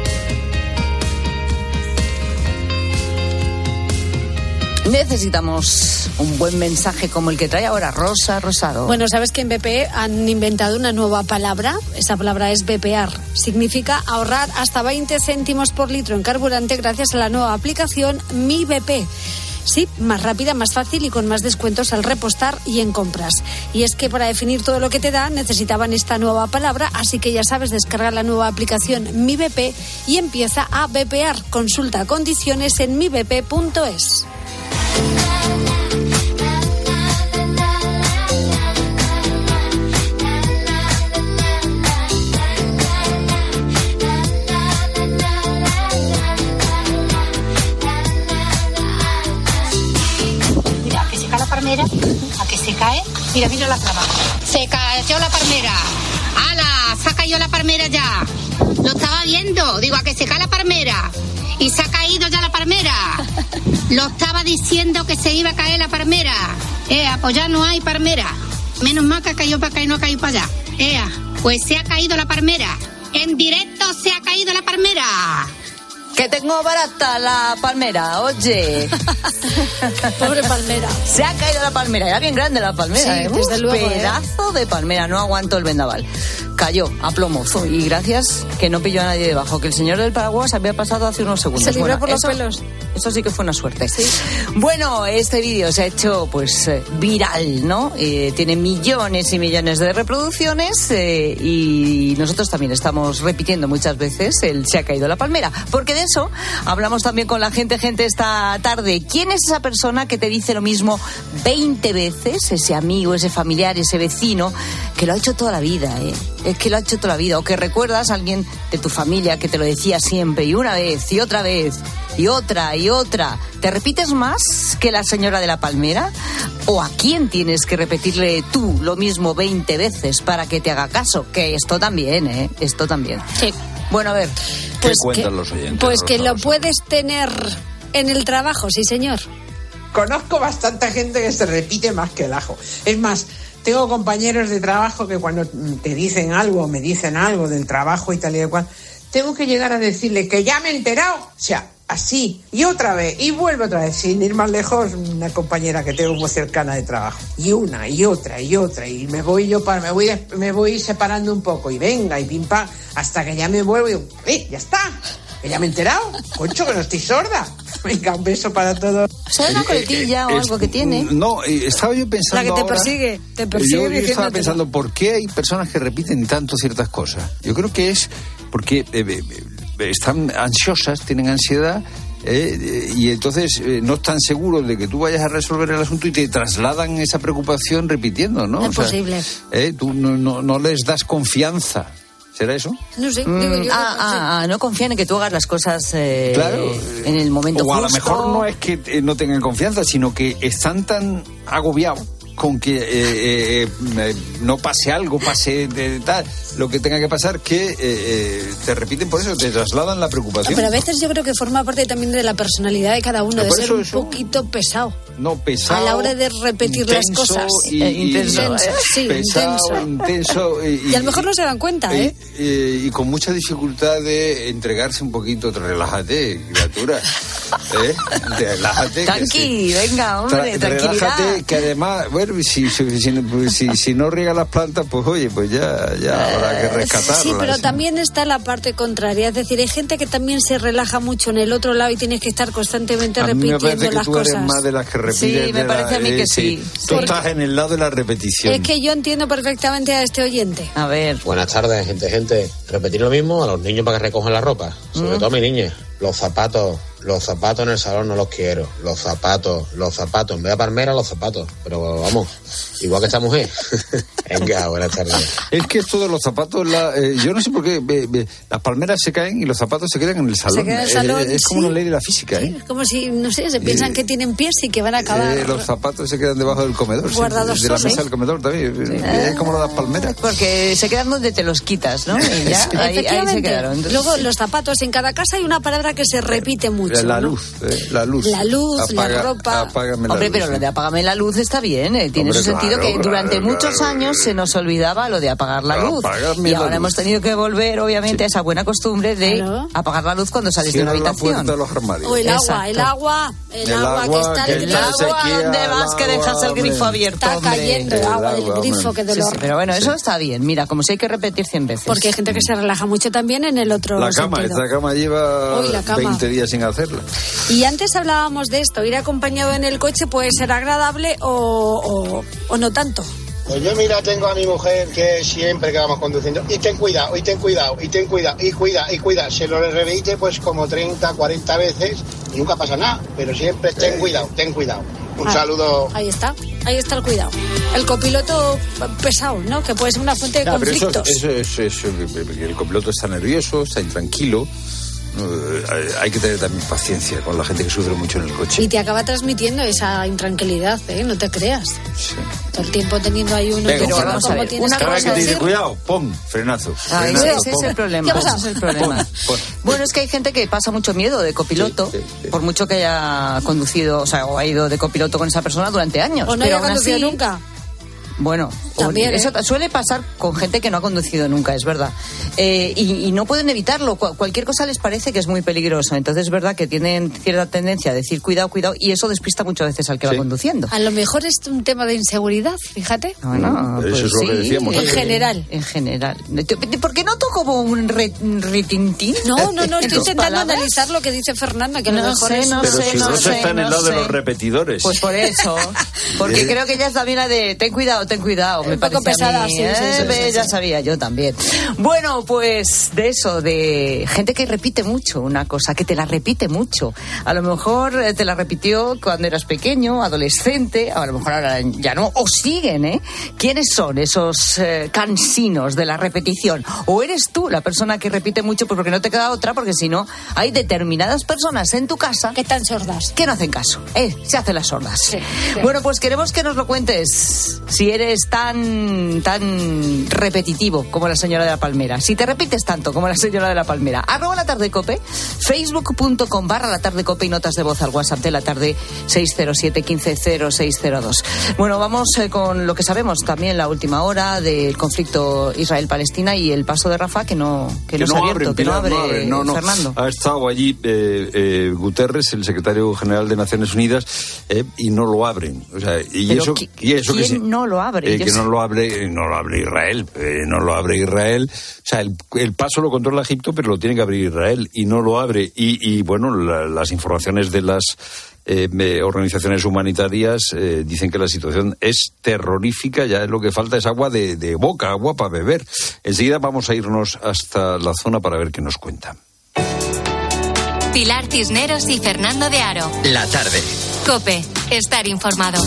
Speaker 5: Necesitamos un buen mensaje como el que trae ahora Rosa Rosado.
Speaker 15: Bueno, sabes que en B P E han inventado una nueva palabra. Esa palabra es bepear. Significa ahorrar hasta veinte céntimos por litro en carburante gracias a la nueva aplicación Mi B P. Sí, más rápida, más fácil y con más descuentos al repostar y en compras. Y es que para definir todo lo que te da necesitaban esta nueva palabra, así que ya sabes, descargar la nueva aplicación Mi B P y empieza a bepear. Consulta condiciones en mi b p punto es.
Speaker 16: Mira, que se cae la palmera, a que se cae. Mira, mira la trama. Se cayó la palmera. ¡Hala! Se ha caído la palmera ya. Lo estaba viendo. Digo, a que se cae la palmera. Y se ha caído ya la palmera. Lo estaba diciendo que se iba a caer la palmera. Ea, pues ya no hay palmera. Menos mal que ha caído para acá y no ha caído para allá. Ea, pues se ha caído la palmera. En directo se ha caído la palmera.
Speaker 5: Que tengo barata la palmera, oye.
Speaker 15: Pobre palmera.
Speaker 5: Se ha caído la palmera, era bien grande la palmera.
Speaker 15: Sí,
Speaker 5: ¿eh?
Speaker 15: desde
Speaker 5: Un
Speaker 15: luego,
Speaker 5: pedazo ¿eh? de palmera, no aguantó el vendaval. Cayó a plomo. Y gracias que no pilló a nadie debajo, que el señor del paraguas había pasado hace unos segundos.
Speaker 15: Se libró
Speaker 5: bueno,
Speaker 15: por los
Speaker 5: eso,
Speaker 15: pelos.
Speaker 5: Eso sí que fue una suerte.
Speaker 15: Sí.
Speaker 5: Bueno, este vídeo se ha hecho pues eh, viral, ¿no? Eh, tiene millones y millones de reproducciones eh, y nosotros también estamos repitiendo muchas veces el se ha caído la palmera, porque de eso hablamos también con la gente, gente esta tarde. ¿Quién es esa persona que te dice lo mismo veinte veces? Ese amigo, ese familiar, ese vecino, que lo ha hecho toda la vida, ¿eh? Es que lo ha hecho toda la vida. O que recuerdas a alguien de tu familia que te lo decía siempre, y una vez, y otra vez, y otra, y otra. ¿Te repites más que la señora de la palmera? ¿O a quién tienes que repetirle tú lo mismo veinte veces para que te haga caso? Que esto también, ¿eh? Esto también.
Speaker 15: Sí.
Speaker 5: Bueno, a ver.
Speaker 1: ¿Qué
Speaker 15: Pues
Speaker 1: cuentan
Speaker 15: que,
Speaker 1: los oyentes?
Speaker 15: Pues que
Speaker 1: Rosa,
Speaker 15: lo puedes tener en el trabajo, sí señor.
Speaker 17: Conozco bastante gente que se repite más que el ajo. Es más, tengo compañeros de trabajo que cuando te dicen algo, me dicen algo del trabajo y tal y cual, tengo que llegar a decirle que ya me he enterado. O sea, así, y otra vez, y vuelvo otra vez, sin ir más lejos, una compañera que tengo muy cercana de trabajo. Y una, y otra, y otra, y me voy yo para, me voy, me voy separando un poco, y venga, y pim pam, hasta que ya me vuelvo y digo, ¡eh, ya está! Que ya me he enterado, concho, que no estoy sorda. Venga, un beso para todos.
Speaker 5: ¿Sabes una coletilla o algo que tiene?
Speaker 1: No, eh, estaba yo pensando
Speaker 15: La que te
Speaker 1: ahora,
Speaker 15: persigue, te persigue.
Speaker 1: Yo, yo estaba
Speaker 15: diciéndotelo.
Speaker 1: pensando, ¿por qué hay personas que repiten tanto ciertas cosas? Yo creo que es porque eh, eh, están ansiosas, tienen ansiedad, eh, eh, y entonces eh, no están seguros de que tú vayas a resolver el asunto y te trasladan esa preocupación repitiendo, ¿no?
Speaker 15: No es
Speaker 1: O sea,
Speaker 15: posible.
Speaker 1: eh, tú no, no, no les das confianza. ¿Será eso?
Speaker 15: No sé,
Speaker 5: Mm,
Speaker 15: digo yo.
Speaker 5: ah, ah, ah, no confían en que tú hagas las cosas eh,
Speaker 1: Claro.
Speaker 5: en el momento
Speaker 1: O a
Speaker 5: justo.
Speaker 1: lo mejor no es que eh, no tengan confianza, sino que están tan agobiados con que eh, eh, eh, no pase algo, pase de tal, lo que tenga que pasar, que eh, eh, te repiten por eso, te trasladan la preocupación.
Speaker 15: Pero a veces yo creo que forma parte también de la personalidad de cada uno,
Speaker 1: Pero
Speaker 15: de
Speaker 1: por
Speaker 15: ser
Speaker 1: eso
Speaker 15: un
Speaker 1: eso-
Speaker 15: poquito pesado.
Speaker 1: No, pesado.
Speaker 15: A la hora de repetir las
Speaker 1: intenso
Speaker 15: cosas.
Speaker 1: Y,
Speaker 5: Eh,
Speaker 1: y-
Speaker 5: intenso,
Speaker 15: Intenso, sí,
Speaker 1: pesado,
Speaker 15: intenso.
Speaker 1: intenso. Y,
Speaker 15: Y a lo mejor no se dan cuenta,
Speaker 1: y-
Speaker 15: ¿eh?
Speaker 1: y- y con mucha dificultad de entregarse un poquito. Relájate, criatura. ¿Eh? Relájate. que
Speaker 5: Tranqui,
Speaker 1: sí.
Speaker 5: venga, hombre,
Speaker 1: Tra-
Speaker 5: tranquilidad.
Speaker 1: Relájate, que además, bueno, si, si, si, pues, si- si no riega las plantas, pues oye, pues ya, ya habrá que rescatarlas.
Speaker 15: Sí, pero también está la parte contraria. Es decir, hay gente que también se relaja mucho en el otro lado y tienes que estar constantemente
Speaker 1: A mí me
Speaker 15: repitiendo
Speaker 1: parece que
Speaker 15: las
Speaker 1: tú
Speaker 15: cosas.
Speaker 1: eres más de las que repites.
Speaker 5: Sí, me
Speaker 1: de
Speaker 5: parece
Speaker 1: la-
Speaker 5: a mí que
Speaker 1: eh,
Speaker 5: sí.
Speaker 1: Tú
Speaker 15: Sí.
Speaker 1: estás en el lado de la repetición.
Speaker 15: Es que yo entiendo perfectamente a este oyente.
Speaker 5: A ver.
Speaker 18: Buenas tardes, gente, gente. Repetir lo mismo a los niños para que recojan la ropa. Sobre
Speaker 5: Mm.
Speaker 18: todo a mi niña. Los zapatos, los zapatos en el salón no los quiero. Los zapatos, los zapatos. En vez de palmera, los zapatos. Pero vamos, igual que esta mujer. Venga, buenas tardes.
Speaker 1: Es que esto de los zapatos, la, eh, yo no sé por qué, ve- ve, las palmeras se caen y los zapatos se quedan en el salón.
Speaker 15: quedan en el
Speaker 1: Eh,
Speaker 15: salón,
Speaker 1: es como
Speaker 15: sí.
Speaker 1: una ley de la física, ¿eh?
Speaker 15: Es como si, no sé, se piensan
Speaker 1: Eh,
Speaker 15: que tienen pies y que van a acabar.
Speaker 1: Eh, los zapatos se quedan debajo del comedor, sí,
Speaker 15: Guardados
Speaker 1: de la
Speaker 15: son,
Speaker 1: mesa
Speaker 15: ¿eh?
Speaker 1: del comedor también. Eh, Es como lo de las palmeras.
Speaker 5: Porque se quedan donde te los quitas, ¿no? Y ya, ahí, ahí se
Speaker 15: Efectivamente.
Speaker 5: quedaron. Entonces,
Speaker 15: Luego, los zapatos, en cada casa hay una palabra que se repite mucho.
Speaker 1: La
Speaker 15: ¿no?
Speaker 1: luz, eh, la luz.
Speaker 15: La luz, la ropa.
Speaker 1: Apágame la
Speaker 5: Hombre,
Speaker 1: luz,
Speaker 5: pero
Speaker 1: sí.
Speaker 5: lo de apágame la luz está bien, eh, tiene
Speaker 1: Hombre,
Speaker 5: su sentido
Speaker 1: claro,
Speaker 5: que durante
Speaker 1: claro,
Speaker 5: muchos
Speaker 1: claro.
Speaker 5: años se nos olvidaba lo de apagar la luz.
Speaker 1: Apágame
Speaker 5: Y
Speaker 1: la
Speaker 5: ahora
Speaker 1: luz.
Speaker 5: hemos tenido que volver, obviamente, a esa buena costumbre de
Speaker 15: Claro.
Speaker 5: apagar la luz cuando sales
Speaker 1: Cierra
Speaker 5: de una
Speaker 1: la
Speaker 5: habitación.
Speaker 1: puerta de los armarios.
Speaker 15: O el agua,
Speaker 5: Exacto.
Speaker 15: el agua, el,
Speaker 1: El
Speaker 15: agua,
Speaker 1: agua,
Speaker 15: que está
Speaker 1: que
Speaker 15: el
Speaker 5: El
Speaker 1: no
Speaker 15: grifo.
Speaker 1: se
Speaker 5: agua,
Speaker 1: sequía,
Speaker 5: ¿dónde
Speaker 1: el
Speaker 5: vas que dejas el
Speaker 1: agua,
Speaker 5: grifo
Speaker 1: hombre.
Speaker 5: abierto?
Speaker 15: Está
Speaker 5: hombre?
Speaker 15: cayendo el
Speaker 1: El
Speaker 15: agua del
Speaker 1: agua,
Speaker 15: grifo,
Speaker 1: hombre.
Speaker 15: qué
Speaker 5: Sí,
Speaker 15: dolor.
Speaker 5: sí, pero bueno, eso está bien. Mira, como si hay que repetir cien veces.
Speaker 15: Porque hay gente que se relaja mucho también en el otro
Speaker 1: La cama,
Speaker 15: sentido.
Speaker 1: esta cama lleva
Speaker 15: Uy, la cama.
Speaker 1: veinte días sin hacerla.
Speaker 15: Y antes hablábamos de esto, ir acompañado en el coche puede ser agradable o, o, o no tanto.
Speaker 19: Pues yo, mira, tengo a mi mujer que siempre que vamos conduciendo, y ten cuidado, y ten cuidado, y ten cuidado, y cuida, y cuida. Se lo repite pues como treinta, cuarenta veces y nunca pasa nada, pero siempre ten cuidado, ten cuidado. Un
Speaker 15: Ah,
Speaker 19: saludo.
Speaker 15: Ahí está, ahí está el cuidado. El copiloto pesado, ¿no? Que puede ser una fuente de
Speaker 1: Claro, pero eso,
Speaker 15: conflictos.
Speaker 1: eso, eso, eso, el copiloto está nervioso, está intranquilo. Eh, hay que tener también paciencia con la gente que sufre mucho en el coche.
Speaker 15: Y te acaba transmitiendo esa intranquilidad, ¿eh? No te creas.
Speaker 1: Sí.
Speaker 15: Todo el tiempo teniendo ahí uno
Speaker 1: Venga,
Speaker 15: que
Speaker 1: bueno,
Speaker 15: no
Speaker 1: vamos a
Speaker 15: cómo
Speaker 5: ver,
Speaker 15: tienes
Speaker 5: una
Speaker 15: que
Speaker 1: Cada vez que te dice
Speaker 15: decir.
Speaker 1: cuidado, ¡pum! Frenazo.
Speaker 5: Ah,
Speaker 1: frenazo,
Speaker 5: ese, ese es
Speaker 1: pum.
Speaker 5: el problema.
Speaker 15: ¿Qué ha pasado?
Speaker 5: Ese es el problema.
Speaker 1: Pon.
Speaker 5: Bueno, es que hay gente que pasa mucho miedo de copiloto, por mucho que haya conducido, o sea, o ha ido de copiloto con esa persona durante años.
Speaker 15: O no
Speaker 5: pero
Speaker 15: haya
Speaker 5: aún
Speaker 15: conducido
Speaker 5: así,
Speaker 15: nunca.
Speaker 5: Bueno,
Speaker 15: También,
Speaker 5: eso
Speaker 15: ¿eh?
Speaker 5: suele pasar con gente que no ha conducido nunca, es verdad. Eh, y, y no pueden evitarlo. Cu- cualquier cosa les parece que es muy peligroso. Entonces es verdad que tienen cierta tendencia a decir cuidado, cuidado, y eso despista muchas veces al que va
Speaker 1: Sí.
Speaker 5: conduciendo.
Speaker 15: A lo mejor es un tema de inseguridad, fíjate.
Speaker 5: Bueno,
Speaker 1: Eso
Speaker 5: pues
Speaker 1: es lo que
Speaker 5: sí,
Speaker 1: decíamos
Speaker 15: En
Speaker 1: antes.
Speaker 15: general.
Speaker 5: En general. ¿Por qué noto como un re- retintín?
Speaker 15: No, no, no,
Speaker 5: en
Speaker 15: estoy
Speaker 5: tus
Speaker 15: intentando
Speaker 5: palabras?
Speaker 15: analizar lo que dice Fernanda, que a lo
Speaker 5: No
Speaker 15: mejor
Speaker 5: sé,
Speaker 15: es...
Speaker 5: no
Speaker 1: Pero
Speaker 5: sé,
Speaker 1: si
Speaker 5: no
Speaker 1: Rosa
Speaker 5: sé,
Speaker 1: está en el
Speaker 5: no
Speaker 1: lado de
Speaker 5: sé.
Speaker 1: los repetidores.
Speaker 5: Pues por eso. Porque
Speaker 1: Eh.
Speaker 5: creo que ella es también la de ten cuidado, ten cuidado. Me
Speaker 15: Un poco
Speaker 5: parece a
Speaker 15: pesada,
Speaker 5: mí,
Speaker 15: sí, sí,
Speaker 5: ¿eh?
Speaker 15: sí,
Speaker 5: Ve,
Speaker 15: sí,
Speaker 5: ya
Speaker 15: sí.
Speaker 5: sabía yo también. Bueno, pues de eso, de gente que repite mucho una cosa, que te la repite mucho. A lo mejor eh, te la repitió cuando eras pequeño, adolescente, a lo mejor ahora ya no, o siguen, ¿eh? ¿Quiénes son esos eh, cansinos de la repetición? ¿O eres tú la persona que repite mucho pues porque no te queda otra? Porque si no, hay determinadas personas en tu casa
Speaker 15: que están sordas,
Speaker 5: que no hacen caso, ¿eh? Se hacen las sordas.
Speaker 15: Sí, sí.
Speaker 5: Bueno, pues queremos que nos lo cuentes. Si eres eres tan, tan repetitivo como la señora de la Palmera, si te repites tanto como la señora de la Palmera, arroba la tarde cope, facebook.com barra la tarde cope y notas de voz al WhatsApp de la tarde seis cero siete, quince cero seis cero dos. Bueno, vamos eh, con lo que sabemos también la última hora del conflicto Israel-Palestina y el paso de Rafah que no, que
Speaker 1: que
Speaker 5: no,
Speaker 1: no
Speaker 5: se ha abierto,
Speaker 1: abren,
Speaker 5: que no
Speaker 1: Pilar,
Speaker 5: abre,
Speaker 1: no abren, no, no.
Speaker 5: Fernando.
Speaker 1: Ha estado allí eh, eh, Guterres, el secretario general de Naciones Unidas, eh, y no lo abren. O sea, y
Speaker 5: Pero
Speaker 1: eso,
Speaker 5: qui-
Speaker 1: y eso que
Speaker 5: ¿quién
Speaker 1: sí,
Speaker 5: no lo abre?
Speaker 1: eh,
Speaker 5: Yo
Speaker 1: que
Speaker 5: sé-
Speaker 1: no lo abre, no lo abre Israel, eh, no lo abre Israel. O sea, el, el paso lo controla Egipto, pero lo tiene que abrir Israel y no lo abre. Y, y bueno, la- las informaciones de las eh, me- organizaciones humanitarias eh, dicen que la situación es terrorífica. Ya lo que falta es agua de, de boca, agua para beber. Enseguida vamos a irnos hasta la zona para ver qué nos cuentan.
Speaker 3: Pilar Cisneros y Fernando de Aro.
Speaker 2: La tarde.
Speaker 3: COPE. Estar informado.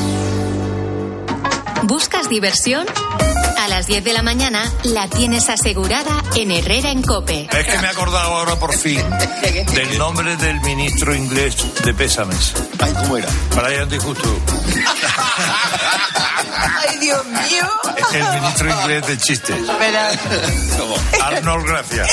Speaker 3: ¿Buscas diversión? A las diez de la mañana la tienes asegurada en Herrera en COPE.
Speaker 20: Es que me he acordado ahora por fin del nombre del ministro inglés de pésames. Ay, ¿cómo era? Brian de Justo.
Speaker 21: ¡Ay, Dios mío!
Speaker 20: Es el ministro inglés de chistes. Arnold, gracias.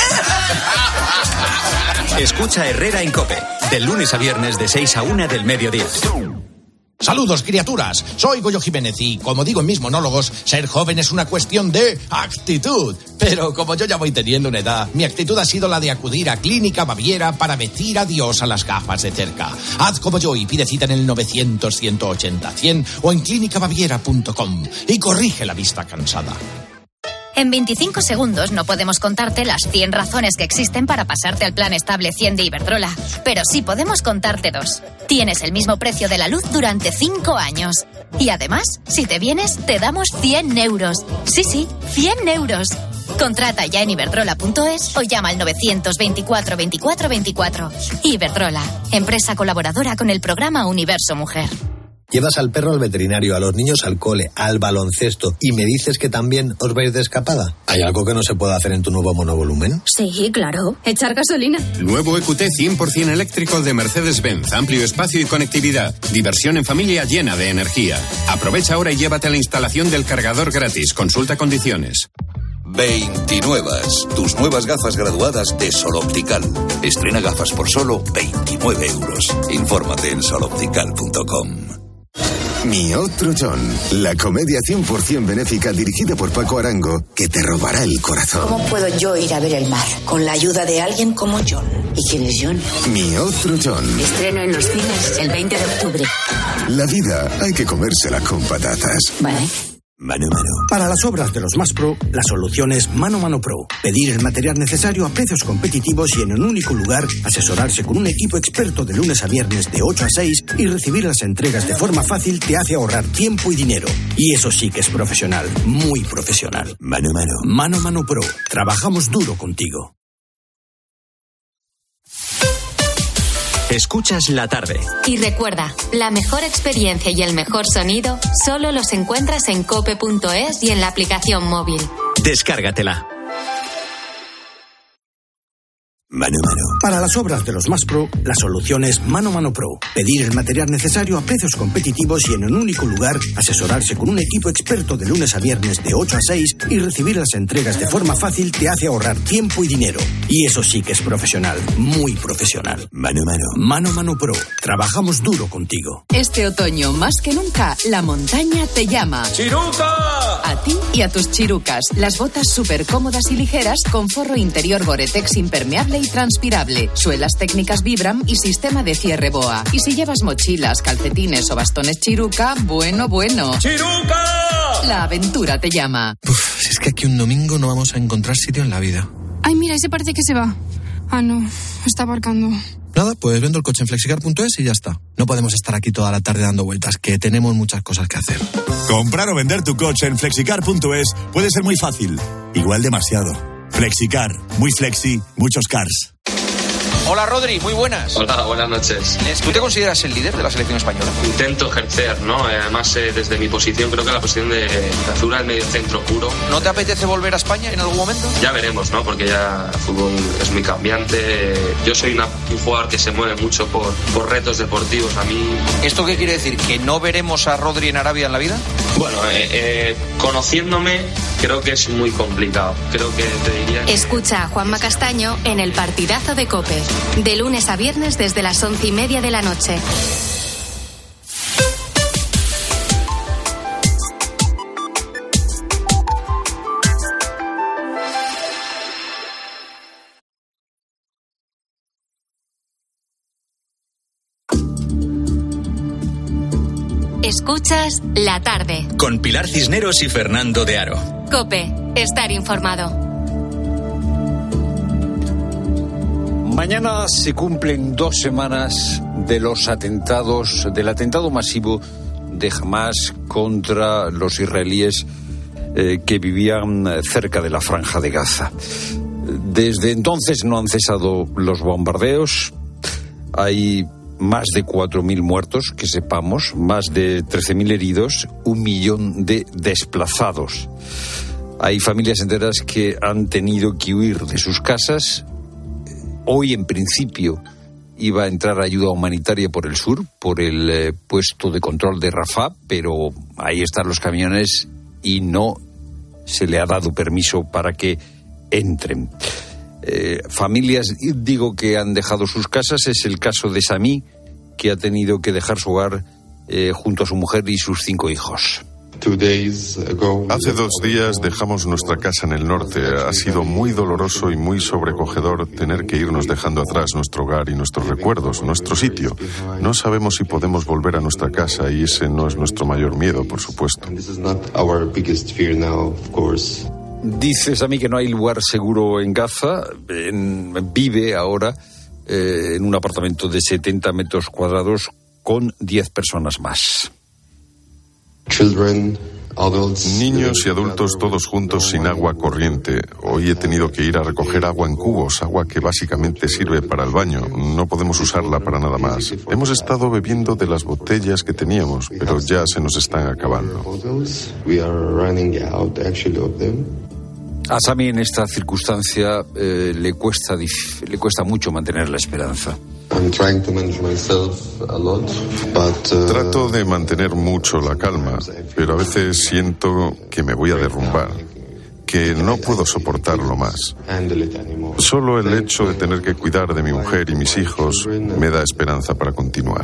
Speaker 2: Escucha Herrera en COPE. De lunes a viernes de seis a una del mediodía.
Speaker 22: Saludos, criaturas. Soy Goyo Jiménez y, como digo en mis monólogos, ser joven es una cuestión de actitud. Pero como yo ya voy teniendo una edad, mi actitud ha sido la de acudir a Clínica Baviera para decir adiós a las gafas de cerca. Haz como yo y pide cita en el novecientos, ciento ochenta, cien o en clínica baviera punto com y corrige la vista cansada.
Speaker 23: En veinticinco segundos no podemos contarte las cien razones que existen para pasarte al plan estable cien de Iberdrola, pero sí podemos contarte dos. Tienes el mismo precio de la luz durante cinco años. Y además, si te vienes, te damos cien euros. Sí, sí, cien euros. Contrata ya en iberdrola punto es o llama al novecientos veinticuatro veinticuatro veinticuatro. Iberdrola, empresa colaboradora con el programa Universo Mujer.
Speaker 24: Llevas al perro al veterinario, a los niños al cole, al baloncesto y me dices que también os vais de escapada. ¿Hay algo que no se pueda hacer en tu nuevo monovolumen?
Speaker 25: Sí, claro. Echar gasolina.
Speaker 26: Nuevo E Q T cien por ciento eléctrico de Mercedes-Benz. Amplio espacio y conectividad. Diversión en familia llena de energía. Aprovecha ahora y llévate la instalación del cargador gratis. Consulta condiciones.
Speaker 27: veintinuevas, tus nuevas gafas graduadas de Sol Optical. Estrena gafas por solo veintinueve euros. Infórmate en sol optical punto com.
Speaker 28: Mi otro John, la comedia cien por ciento benéfica dirigida por Paco Arango, que te robará el corazón.
Speaker 29: ¿Cómo puedo yo ir a ver el mar con la ayuda de alguien como John? ¿Y quién es John?
Speaker 28: Mi otro John.
Speaker 29: Estreno en los cines el veinte de octubre.
Speaker 28: La vida hay que comérsela con patatas.
Speaker 29: Vale.
Speaker 28: Mano Mano.
Speaker 30: Para las obras de los más pro, la solución es Mano Mano Pro. Pedir el material necesario a precios competitivos y en un único lugar, asesorarse con un equipo experto de lunes a viernes de ocho a seis y recibir las entregas de forma fácil te hace ahorrar tiempo y dinero. Y eso sí que es profesional, muy profesional.
Speaker 28: Mano Mano.
Speaker 30: Mano Mano Pro. Trabajamos duro contigo.
Speaker 2: Escuchas la tarde.
Speaker 3: Y recuerda, la mejor experiencia y el mejor sonido solo los encuentras en cope punto es y en la aplicación móvil.
Speaker 2: Descárgatela.
Speaker 28: Mano Mano.
Speaker 30: Para las obras de los más pro, la solución es Mano Mano Pro. Pedir el material necesario a precios competitivos y en un único lugar, asesorarse con un equipo experto de lunes a viernes de ocho a seis y recibir las entregas de forma fácil te hace ahorrar tiempo y dinero. Y eso sí que es profesional, muy profesional.
Speaker 28: Mano Mano.
Speaker 30: Mano Mano Pro. Trabajamos duro contigo.
Speaker 31: Este otoño, más que nunca, la montaña te llama.
Speaker 20: ¡Chiruca!
Speaker 31: A ti y a tus chirucas. Las botas súper cómodas y ligeras con forro interior Gore-Tex impermeable y transpirable, suelas técnicas Vibram y sistema de cierre BOA. Y si llevas mochilas, calcetines o bastones Chiruca, bueno, bueno.
Speaker 20: ¡Chiruca!
Speaker 31: La aventura te llama.
Speaker 32: Uf, si es que aquí un domingo no vamos a encontrar sitio en la vida.
Speaker 33: Ay, mira, ese parece que se va. Ah, no, está aparcando.
Speaker 32: Nada, pues vendo el coche en flexicar punto es y ya está. No podemos estar aquí toda la tarde dando vueltas, que tenemos muchas cosas que hacer.
Speaker 34: Comprar o vender tu coche en flexicar punto es puede ser muy fácil, igual demasiado. Flexicar, muy flexi, muchos cars.
Speaker 4: Hola Rodri, muy buenas.
Speaker 6: Hola, buenas noches.
Speaker 4: ¿Tú te consideras el líder de la selección española?
Speaker 6: Intento ejercer, ¿no? Además, eh, desde mi posición, creo que la posición de Azura es medio centro puro.
Speaker 4: ¿No te apetece volver a España en algún momento?
Speaker 6: Ya veremos, ¿no? Porque ya el fútbol es muy cambiante. Yo soy una, un jugador que se mueve mucho por, por retos deportivos. A mí...
Speaker 4: ¿Esto qué quiere decir? ¿Que no veremos a Rodri en Arabia en la vida?
Speaker 6: Bueno, eh, eh, conociéndome, creo que es muy complicado. Creo que te diría que...
Speaker 3: Escucha a Juanma Castaño en El Partidazo de COPE, de lunes a viernes desde las once y media de la noche. Escuchas La Tarde
Speaker 2: con Pilar Cisneros y Fernando de Aro.
Speaker 3: COPE, estar informado.
Speaker 1: Mañana se cumplen dos semanas de los atentados, del atentado masivo de Hamás contra los israelíes eh, que vivían cerca de la Franja de Gaza. Desde entonces no han cesado los bombardeos. Hay más de cuatro mil muertos, que sepamos, más de trece mil heridos, un millón de desplazados. Hay familias enteras que han tenido que huir de sus casas. Hoy, en principio, iba a entrar ayuda humanitaria por el sur, por el eh, puesto de control de Rafah, pero ahí están los camiones y no se le ha dado permiso para que entren. Eh, familias, digo, que han dejado sus casas. Es el caso de Sami, que ha tenido que dejar su hogar eh, junto a su mujer y sus cinco hijos.
Speaker 7: Hace dos días dejamos nuestra casa en el norte. Ha sido muy doloroso y muy sobrecogedor tener que irnos dejando atrás nuestro hogar y nuestros recuerdos, nuestro sitio. No sabemos si podemos volver a nuestra casa y ese no es nuestro mayor miedo, por supuesto.
Speaker 1: Dices a mí que no hay lugar seguro en Gaza. En, vive ahora eh, en un apartamento de setenta metros cuadrados con diez personas más.
Speaker 7: Niños y adultos todos juntos sin agua corriente. Hoy he tenido que ir a recoger agua en cubos, agua que básicamente sirve para el baño. No podemos usarla para nada más. Hemos estado bebiendo de las botellas que teníamos, pero ya se nos están acabando.
Speaker 1: A Sami en esta circunstancia eh, le cuesta le cuesta mucho mantener la esperanza.
Speaker 7: Trato de mantener mucho la calma, pero a veces siento que me voy a derrumbar, que no puedo soportarlo más. Solo el hecho de tener que cuidar de mi mujer y mis hijos me da esperanza para continuar.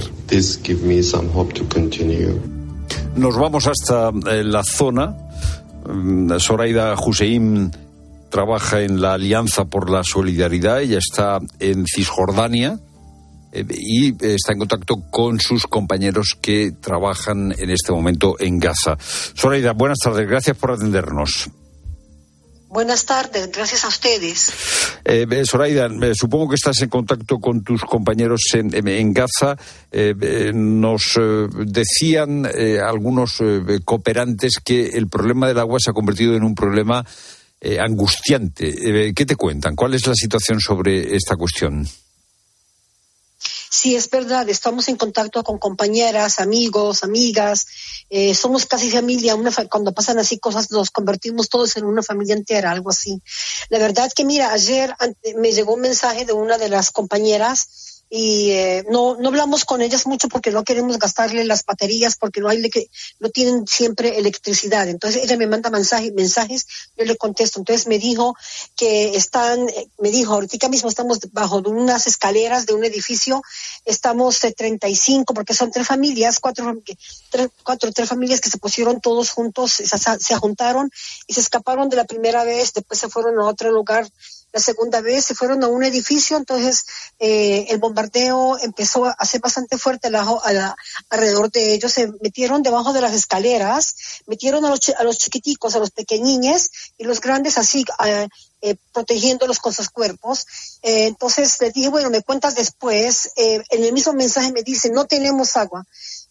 Speaker 1: Nos vamos hasta eh, la zona. Zoraida Hussein trabaja en la Alianza por la Solidaridad. Ella está en Cisjordania eh, y está en contacto con sus compañeros que trabajan en este momento en Gaza. Zoraida, buenas tardes, gracias por atendernos.
Speaker 8: Buenas tardes, gracias a ustedes.
Speaker 1: Eh, Zoraida, eh, supongo que estás en contacto con tus compañeros en, en, en Gaza. Eh, eh, nos eh, decían eh, algunos eh, cooperantes que el problema del agua se ha convertido en un problema eh, angustiante. Eh, ¿Qué te cuentan? ¿Cuál es la situación sobre esta cuestión?
Speaker 8: Sí, es verdad, estamos en contacto con compañeras, amigos, amigas, eh, somos casi familia. Una fa- cuando pasan así cosas nos convertimos todos en una familia entera, algo así. La verdad que mira, ayer ante, me llegó un mensaje de una de las compañeras y eh, no no hablamos con ellas mucho porque no queremos gastarle las baterías porque no hay le- que no tienen siempre electricidad. Entonces ella me manda mensaje, mensajes, yo le contesto. Entonces me dijo que están, me dijo, ahorita mismo estamos bajo de unas escaleras de un edificio, estamos de treinta y cinco porque son tres familias, cuatro, tres, cuatro, tres familias que se pusieron todos juntos, se, se juntaron y se escaparon de la primera vez, después se fueron a otro lugar. La segunda vez se fueron a un edificio, entonces eh, el bombardeo empezó a ser bastante fuerte a la, a la, alrededor de ellos. Se metieron debajo de las escaleras, metieron a los, a los chiquiticos, a los pequeñines y los grandes así, eh, eh, protegiéndolos con sus cuerpos. Eh, entonces les dije, bueno, me cuentas después. Eh, en el mismo mensaje me dice, no tenemos agua.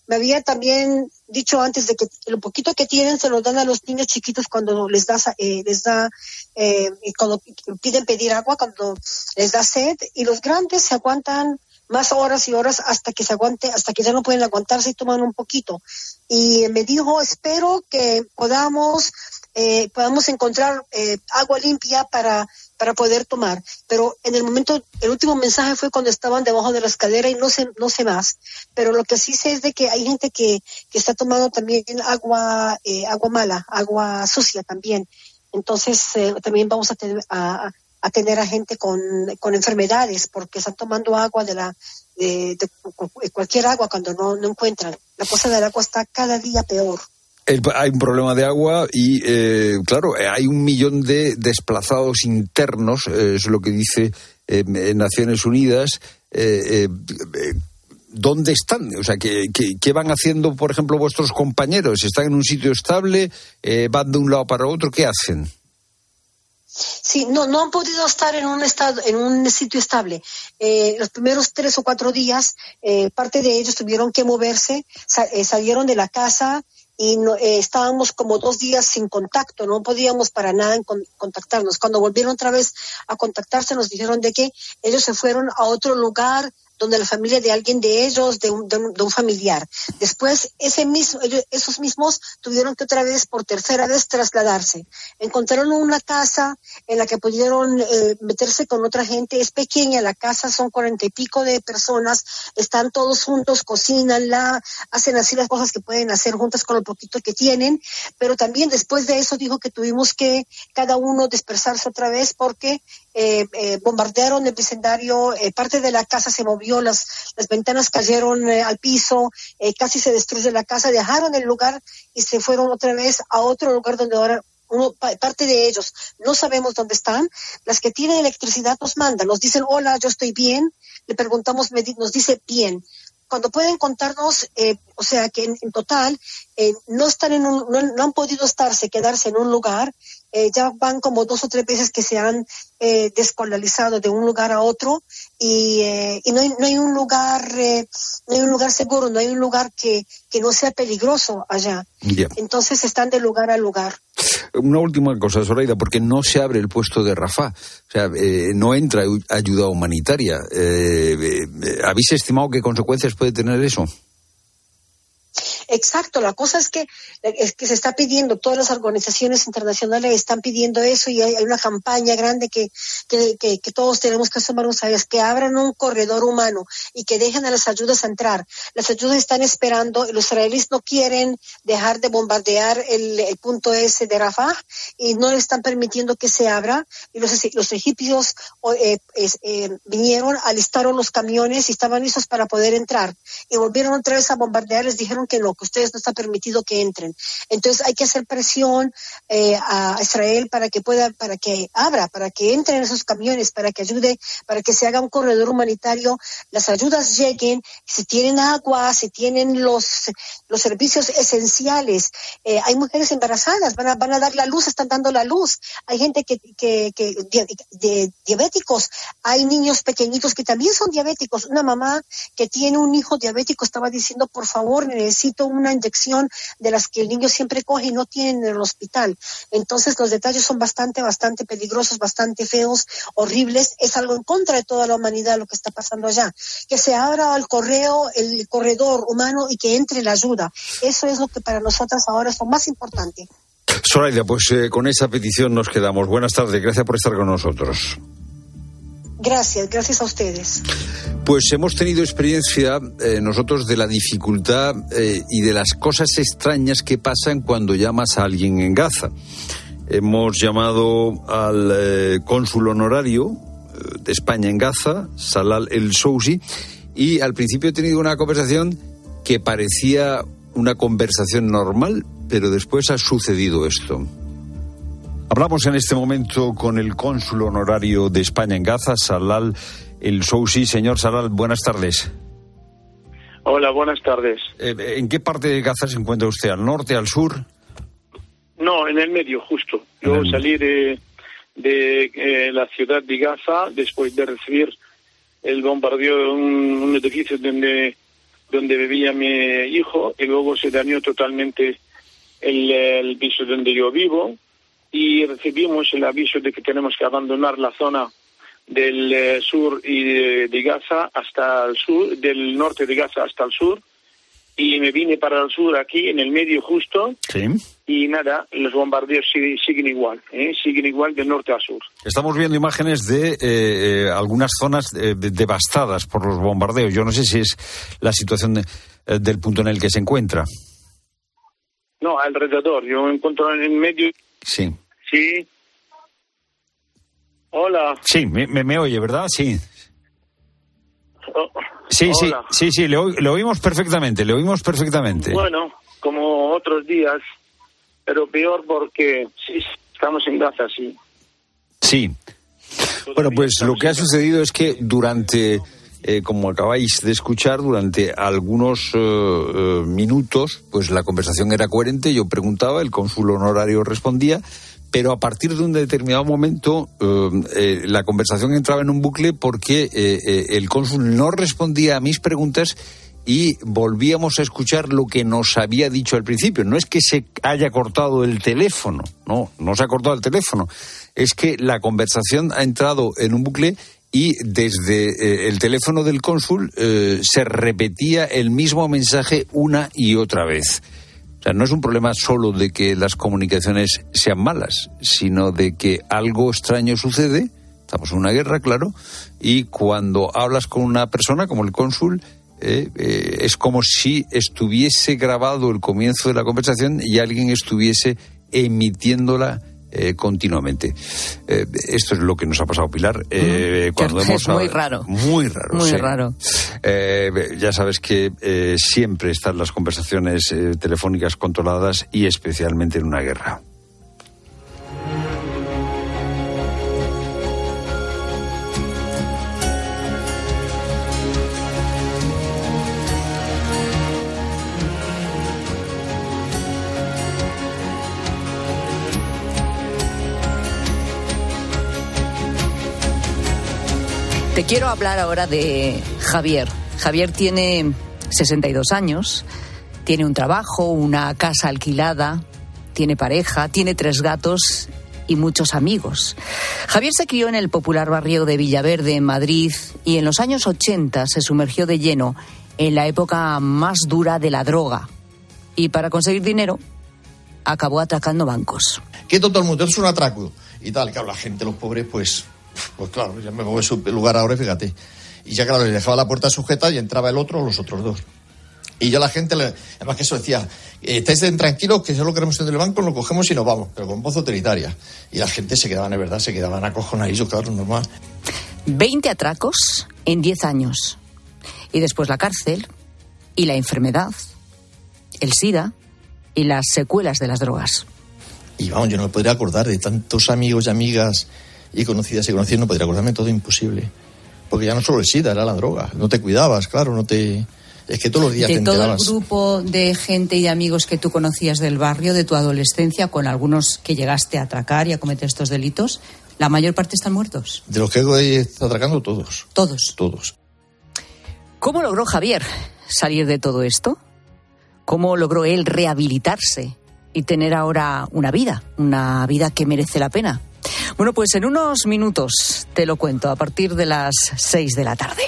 Speaker 8: me había también dicho antes de que lo poquito que tienen se lo dan a los niños chiquitos cuando les da, eh, les da eh, cuando piden pedir agua, cuando les da sed, y los grandes se aguantan más horas y horas hasta que se aguante, hasta que ya no pueden aguantarse y toman un poquito. Y me dijo, espero que podamos eh, podamos encontrar eh, agua limpia para para poder tomar. Pero en el momento, el último mensaje fue cuando estaban debajo de la escalera y no sé, no sé más. Pero lo que sí sé es de que hay gente que, que está tomando también agua, eh, agua mala, agua sucia también. Entonces eh, también vamos a tener a, a tener a gente con, con enfermedades porque están tomando agua de la de, de cualquier agua cuando no, no encuentran. La cosa del agua está cada día peor.
Speaker 1: El, hay un problema de agua y, eh, claro, hay un millón de desplazados internos, eh, es lo que dice eh, Naciones Unidas. Eh, eh, ¿Dónde están? O sea, ¿qué, qué, qué van haciendo, por ejemplo, vuestros compañeros? ¿Están en un sitio estable? Eh, ¿Van de un lado para otro? ¿Qué hacen?
Speaker 8: Sí, no, no han podido estar en un estado, en un sitio estable. Eh, los primeros tres o cuatro días, eh, parte de ellos tuvieron que moverse, sa- eh, salieron de la casa y no, eh, estábamos como dos días sin contacto, no podíamos para nada en con- contactarnos. Cuando volvieron otra vez a contactarse, nos dijeron de que ellos se fueron a otro lugar donde la familia de alguien de ellos, de un, de un, de un familiar. Después, ese mismo, ellos, esos mismos tuvieron que otra vez, por tercera vez, trasladarse. Encontraron una casa en la que pudieron eh, meterse con otra gente. Es pequeña la casa, son cuarenta y pico de personas, están todos juntos, cocinan, la, hacen así las cosas que pueden hacer juntas con lo poquito que tienen. Pero también después de eso dijo que tuvimos que cada uno dispersarse otra vez porque eh, eh, bombardearon el vecindario, eh, parte de la casa se movió. Las, las ventanas cayeron eh, al piso, eh, casi se destruyó la casa, dejaron el lugar y se fueron otra vez a otro lugar donde ahora uno, parte de ellos no sabemos dónde están. Las que tienen electricidad nos mandan, nos dicen hola, yo estoy bien, le preguntamos, nos dice bien. Cuando pueden contarnos, eh, o sea que en, en total eh, no están en un, no, no han podido estarse, quedarse en un lugar. Eh, ya van como dos o tres veces que se han eh, descolonizado de un lugar a otro y, eh, y no, hay, no hay un lugar eh, no hay un lugar seguro, no hay un lugar que, que no sea peligroso allá. Yeah. Entonces están de lugar a lugar.
Speaker 1: Una última cosa, Zoraida, porque no se abre el puesto de Rafah, o sea, eh, no entra ayuda humanitaria. Eh, eh, ¿Habéis estimado qué consecuencias puede tener eso?
Speaker 8: Exacto, la cosa es que es que se está pidiendo, todas las organizaciones internacionales están pidiendo eso y hay, hay una campaña grande que, que, que, que todos tenemos que asomarnos a ellas, que abran un corredor humano y que dejen a las ayudas entrar. Las ayudas están esperando, los israelíes no quieren dejar de bombardear el, el punto ese de Rafah y no le están permitiendo que se abra y los, los egipcios eh, eh, vinieron, alistaron los camiones y estaban listos para poder entrar y volvieron otra vez a bombardear, les dijeron que no, que ustedes no está permitido que entren. Entonces hay que hacer presión eh, a Israel para que pueda, para que abra, para que entren esos camiones, para que ayude, para que se haga un corredor humanitario, las ayudas lleguen, si tienen agua, si tienen los, los servicios esenciales. Eh, hay mujeres embarazadas, van a, van a dar la luz, están dando la luz. Hay gente que, que, que de, de, diabéticos, hay niños pequeñitos que también son diabéticos. Una mamá que tiene un hijo diabético estaba diciendo, por favor, necesito una inyección de las que el niño siempre coge y no tienen en el hospital. Entonces los detalles son bastante, bastante peligrosos, bastante feos, horribles. Es algo en contra de toda la humanidad lo que está pasando allá. Que se abra el correo, el corredor humano y que entre la ayuda. Eso es lo que para nosotras ahora es lo más importante.
Speaker 1: Zoraida, pues eh, con esa petición nos quedamos. Buenas tardes, gracias por estar con nosotros.
Speaker 8: Gracias, gracias a ustedes.
Speaker 1: Pues hemos tenido experiencia eh, nosotros de la dificultad eh, y de las cosas extrañas que pasan cuando llamas a alguien en Gaza. Hemos llamado al eh, cónsul honorario eh, de España en Gaza, Salal El-Sousi, y al principio he tenido una conversación que parecía una conversación normal, pero después ha sucedido esto. Hablamos en este momento con el cónsul honorario de España en Gaza, Salal El-Sousi. Señor Salal, buenas tardes.
Speaker 5: Hola, buenas tardes.
Speaker 1: Eh, ¿En qué parte de Gaza se encuentra usted? ¿Al norte, al sur?
Speaker 5: No, en el medio, justo. Yo el... salí de, de eh, la ciudad de Gaza después de recibir el bombardeo de un, un edificio donde donde vivía mi hijo, y luego se dañó totalmente el, el piso donde yo vivo, y recibimos el aviso de que tenemos que abandonar la zona del eh, sur y de, de Gaza hasta el sur, del norte de Gaza hasta el sur, y me vine para el sur aquí, en el medio justo,
Speaker 1: sí.
Speaker 5: Y nada, los bombardeos siguen, siguen igual, ¿eh? siguen igual de norte a sur.
Speaker 1: Estamos viendo imágenes de eh, eh, algunas zonas eh, devastadas por los bombardeos. Yo no sé si es la situación de, eh, del punto en el que se encuentra.
Speaker 5: No, alrededor, yo me encuentro en el medio.
Speaker 1: Sí.
Speaker 5: Sí. Hola.
Speaker 1: Sí, me, me, me oye, ¿verdad? Sí.
Speaker 5: Oh,
Speaker 1: sí, sí,
Speaker 5: hola.
Speaker 1: sí, sí, le, le oímos perfectamente, le oímos perfectamente.
Speaker 5: Bueno, como otros días, pero peor porque sí, estamos en Gaza, sí.
Speaker 1: Sí. Bueno, pues lo que ha sucedido es que durante, eh, como acabáis de escuchar, durante algunos eh, eh, minutos, pues la conversación era coherente, yo preguntaba, el cónsul honorario respondía, pero a partir de un determinado momento eh, eh, la conversación entraba en un bucle porque eh, eh, el cónsul no respondía a mis preguntas y volvíamos a escuchar lo que nos había dicho al principio. No es que se haya cortado el teléfono, no, no se ha cortado el teléfono, es que la conversación ha entrado en un bucle y desde eh, el teléfono del cónsul eh, se repetía el mismo mensaje una y otra vez. O sea, no es un problema solo de que las comunicaciones sean malas, sino de que algo extraño sucede, estamos en una guerra, claro, y cuando hablas con una persona como el cónsul, eh, eh, es como si estuviese grabado el comienzo de la conversación y alguien estuviese emitiéndola Eh, continuamente. Eh, esto es lo que nos ha pasado, Pilar. Eh,
Speaker 9: mm,
Speaker 1: cuando
Speaker 9: es
Speaker 1: hemos,
Speaker 9: muy raro.
Speaker 1: Muy raro.
Speaker 9: Muy
Speaker 1: sí.
Speaker 9: raro.
Speaker 1: Eh, ya sabes que eh, siempre están las conversaciones eh, telefónicas controladas y especialmente en una guerra.
Speaker 9: Te quiero hablar ahora de Javier. Javier tiene sesenta y dos años, tiene un trabajo, una casa alquilada, tiene pareja, tiene tres gatos y muchos amigos. Javier se crió en el popular barrio de Villaverde, en Madrid, y en los años ochenta se sumergió de lleno en la época más dura de la droga. Y para conseguir dinero, acabó atracando bancos.
Speaker 10: Que todo el mundo es un atraco y tal, claro, la gente, los pobres, pues... Pues claro, ya me pongo en su lugar ahora, fíjate. Y ya claro, le dejaba la puerta sujeta y entraba el otro o los otros dos. Y yo a la gente, le, además que eso decía, eh, estáis tranquilos que solo queremos ir del banco, lo cogemos y nos vamos, pero con voz autoritaria. Y la gente se quedaban, de verdad, se quedaban acojonadillos, claro, normal.
Speaker 9: veinte atracos en diez años. Y después la cárcel, y la enfermedad, el SIDA y las secuelas de las drogas.
Speaker 10: Y vamos, yo no me podría acordar de tantos amigos y amigas y conocidas y conocidas, no podría acordarme, todo imposible. Porque ya no solo el SIDA, era la droga. No te cuidabas, claro, no te... Es que todos los días te enterabas.
Speaker 9: De todo el grupo de gente y de amigos que tú conocías del barrio, de tu adolescencia, con algunos que llegaste a atracar y a cometer estos delitos, ¿la mayor parte están muertos?
Speaker 10: De los que he estado atracando, todos.
Speaker 9: ¿Todos?
Speaker 10: Todos.
Speaker 9: ¿Cómo logró Javier salir de todo esto? ¿Cómo logró él rehabilitarse y tener ahora una vida, una vida que merece la pena? Bueno, pues en unos minutos te lo cuento, a partir de las seis de la tarde.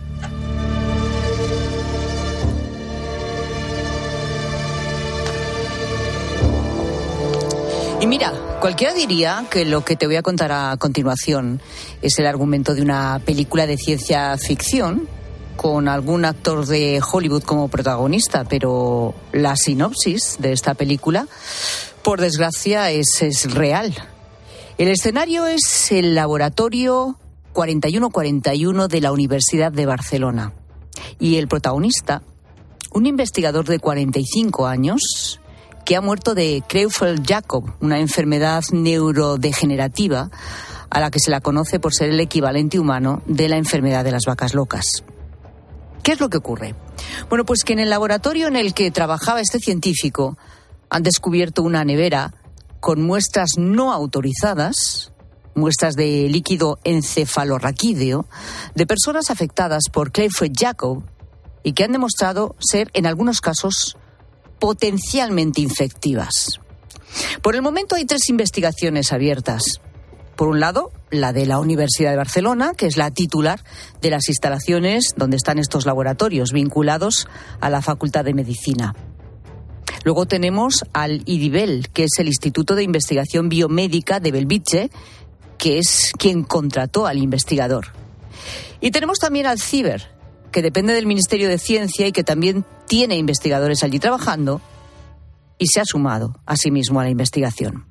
Speaker 9: Y mira, cualquiera diría que lo que te voy a contar a continuación es el argumento de una película de ciencia ficción con algún actor de Hollywood como protagonista, pero la sinopsis de esta película, por desgracia, es, es real. El escenario es el laboratorio cuarenta y uno cuarenta y uno de la Universidad de Barcelona. Y el protagonista, un investigador de cuarenta y cinco años, que ha muerto de Creutzfeldt-Jakob, una enfermedad neurodegenerativa a la que se la conoce por ser el equivalente humano de la enfermedad de las vacas locas. ¿Qué es lo que ocurre? Bueno, pues que en el laboratorio en el que trabajaba este científico han descubierto una nevera con muestras no autorizadas, muestras de líquido encefalorraquídeo, de personas afectadas por Creutzfeldt-Jakob y que han demostrado ser, en algunos casos, potencialmente infectivas. Por el momento hay tres investigaciones abiertas. Por un lado, la de la Universidad de Barcelona, que es la titular de las instalaciones donde están estos laboratorios vinculados a la Facultad de Medicina. Luego tenemos al IDIBEL, que es el Instituto de Investigación Biomédica de Bellvitge, que es quien contrató al investigador. Y tenemos también al CIBER, que depende del Ministerio de Ciencia y que también tiene investigadores allí trabajando y se ha sumado a sí mismo a la investigación.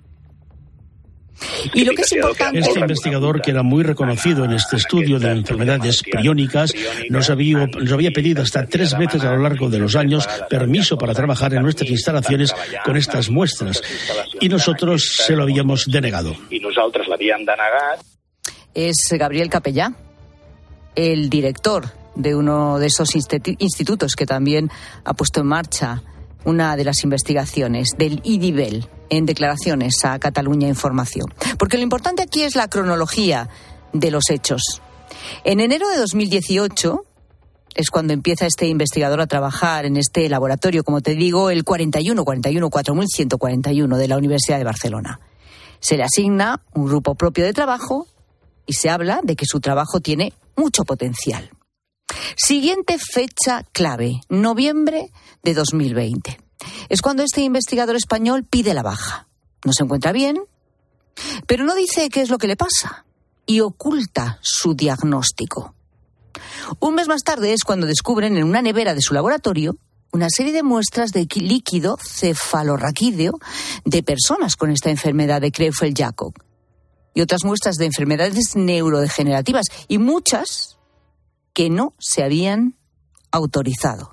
Speaker 9: Y lo que es importante...
Speaker 11: Este investigador, que era muy reconocido en este estudio de enfermedades priónicas, nos había, nos había pedido hasta tres veces a lo largo de los años permiso para trabajar en nuestras instalaciones con estas muestras, y nosotros se lo habíamos denegado.
Speaker 12: Y nosotros la habían denegado.
Speaker 9: Es Gabriel Capellà, el director de uno de esos institutos que también ha puesto en marcha una de las investigaciones del IDIBEL, en declaraciones a Catalunya Información. Porque lo importante aquí es la cronología de los hechos. En enero de dos mil dieciocho es cuando empieza este investigador a trabajar en este laboratorio, como te digo, el cuarenta y uno cuarenta y uno cuatro mil ciento cuarenta y uno de la Universidad de Barcelona. Se le asigna un grupo propio de trabajo y se habla de que su trabajo tiene mucho potencial. Siguiente fecha clave, noviembre de dos mil veinte. Es cuando este investigador español pide la baja. No se encuentra bien, pero no dice qué es lo que le pasa y oculta su diagnóstico. Un mes más tarde es cuando descubren en una nevera de su laboratorio una serie de muestras de líquido cefalorraquídeo de personas con esta enfermedad de Creutzfeldt-Jakob y otras muestras de enfermedades neurodegenerativas y muchas que no se habían autorizado.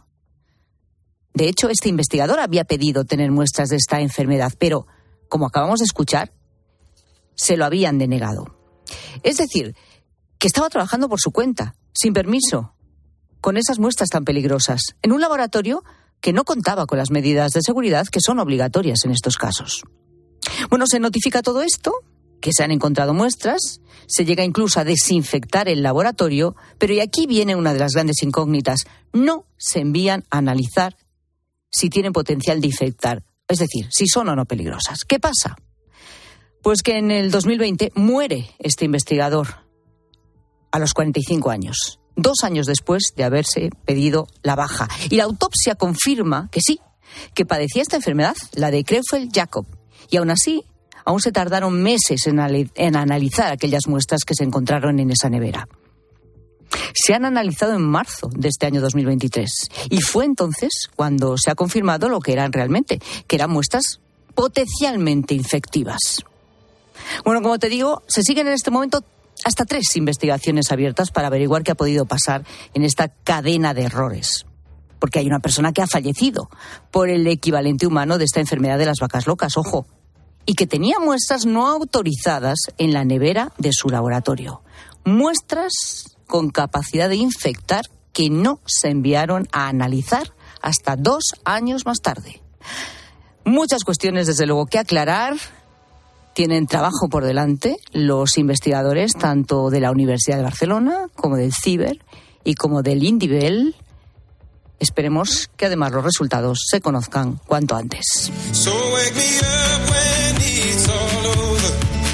Speaker 9: De hecho, este investigador había pedido tener muestras de esta enfermedad, pero, como acabamos de escuchar, se lo habían denegado. Es decir, que estaba trabajando por su cuenta, sin permiso, con esas muestras tan peligrosas, en un laboratorio que no contaba con las medidas de seguridad que son obligatorias en estos casos. Bueno, se notifica todo esto, que se han encontrado muestras, se llega incluso a desinfectar el laboratorio, pero y aquí viene una de las grandes incógnitas, no se envían a analizar si tienen potencial de infectar, es decir, si son o no peligrosas. ¿Qué pasa? Pues que en el dos mil veinte muere este investigador a los cuarenta y cinco años, dos años después de haberse pedido la baja. Y la autopsia confirma que sí, que padecía esta enfermedad, la de Creutzfeldt-Jakob. Y aún así, aún se tardaron meses en, en analizar aquellas muestras que se encontraron en esa nevera. Se han analizado en marzo de este año dos mil veintitrés y fue entonces cuando se ha confirmado lo que eran realmente, que eran muestras potencialmente infectivas. Bueno, como te digo, se siguen en este momento hasta tres investigaciones abiertas para averiguar qué ha podido pasar en esta cadena de errores. Porque hay una persona que ha fallecido por el equivalente humano de esta enfermedad de las vacas locas, ojo, y que tenía muestras no autorizadas en la nevera de su laboratorio. Muestras con capacidad de infectar que no se enviaron a analizar hasta dos años más tarde. Muchas cuestiones, desde luego, que aclarar. Tienen trabajo por delante los investigadores tanto de la Universidad de Barcelona como del CIBER y como del IDIBEL. Esperemos que además los resultados se conozcan cuanto antes. So wake me up when it's all over,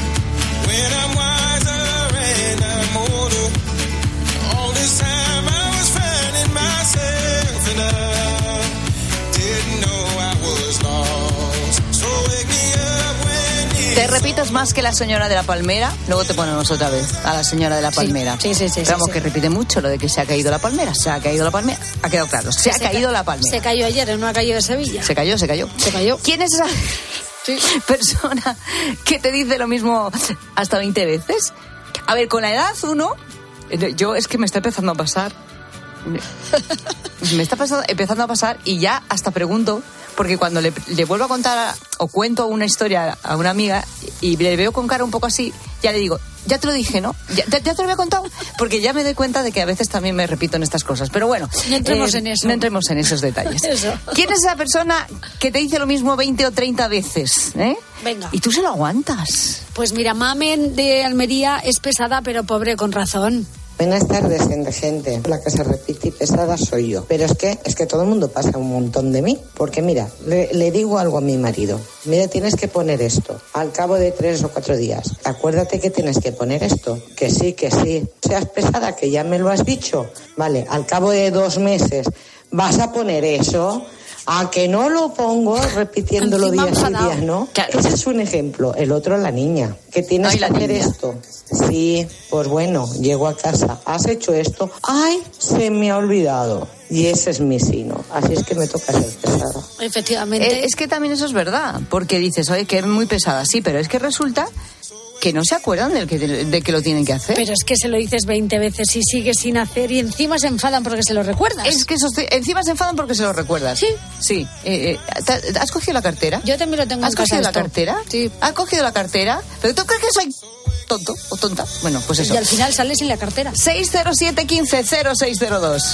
Speaker 9: when I'm wiser and I'm older. All this time I was finding myself and I didn't know I was lost. So wake me up when it's... Te repitas más que la señora de la palmera, luego te ponemos otra vez a la señora de la palmera. Sí, sí, sí. sí Vamos, sí, sí. que repite mucho lo de que se ha caído la palmera, se ha caído la palmera. Ha quedado claro, se, se ha caído ca- la palmera.
Speaker 8: Se cayó ayer en una calle de Sevilla.
Speaker 9: Se cayó, se cayó.
Speaker 8: Se cayó.
Speaker 9: ¿Quién es esa sí. persona que te dice lo mismo hasta veinte veces? A ver, con la edad uno, yo es que me está empezando a pasar. Me está pasando, empezando a pasar y ya hasta pregunto, porque cuando le, le vuelvo a contar a, o cuento una historia a una amiga y le veo con cara un poco así, ya le digo, ya te lo dije, ¿no? Ya, ya, ya te lo había contado, porque ya me doy cuenta de que a veces también me repito en estas cosas. Pero bueno,
Speaker 8: no entremos
Speaker 9: eh,
Speaker 8: en eso.
Speaker 9: No entremos en esos detalles. Eso. ¿Quién es esa persona que te dice lo mismo veinte o treinta veces? ¿Eh?
Speaker 8: Venga.
Speaker 9: ¿Y tú se lo aguantas?
Speaker 8: Pues mira, Mamen de Almería es pesada, pero pobre con razón.
Speaker 13: Buenas tardes, gente. La que se repite y pesada soy yo. Pero es que es que todo el mundo pasa un montón de mí. Porque mira, le, le digo algo a mi marido. Mira, tienes que poner esto. Al cabo de tres o cuatro días. Acuérdate que tienes que poner esto. Que sí, que sí. Seas pesada, que ya me lo has dicho. Vale, al cabo de dos meses vas a poner eso. A que no lo pongo repitiéndolo días y días, ¿no? Claro. Ese es un ejemplo. El otro, la niña. Que tienes Ay, que hacer niña. esto. Sí, pues bueno, llego a casa. ¿Has hecho esto? Ay, se me ha olvidado. Y ese es mi sino. Así es que me toca ser pesada.
Speaker 9: Efectivamente. Eh, es que también eso es verdad. Porque dices, oye, que es muy pesada. Sí, pero es que resulta que no se acuerdan del que, de, de que lo tienen que hacer.
Speaker 14: Pero es que se lo dices veinte veces y sigues sin hacer y encima se enfadan porque se lo recuerdas.
Speaker 9: Es que eso, encima se enfadan porque se lo recuerdas.
Speaker 14: Sí.
Speaker 9: Sí. Eh, eh, ¿Has cogido la cartera?
Speaker 14: Yo también lo tengo
Speaker 9: ¿Has
Speaker 14: en casa.
Speaker 9: cogido la
Speaker 14: esto?
Speaker 9: cartera?
Speaker 14: Sí.
Speaker 9: ¿Has cogido la cartera? ¿Pero tú crees que soy tonto o tonta? Bueno, pues eso.
Speaker 14: Y al final sales sin la cartera.
Speaker 9: seis cero siete, uno cinco, cero seis cero dos.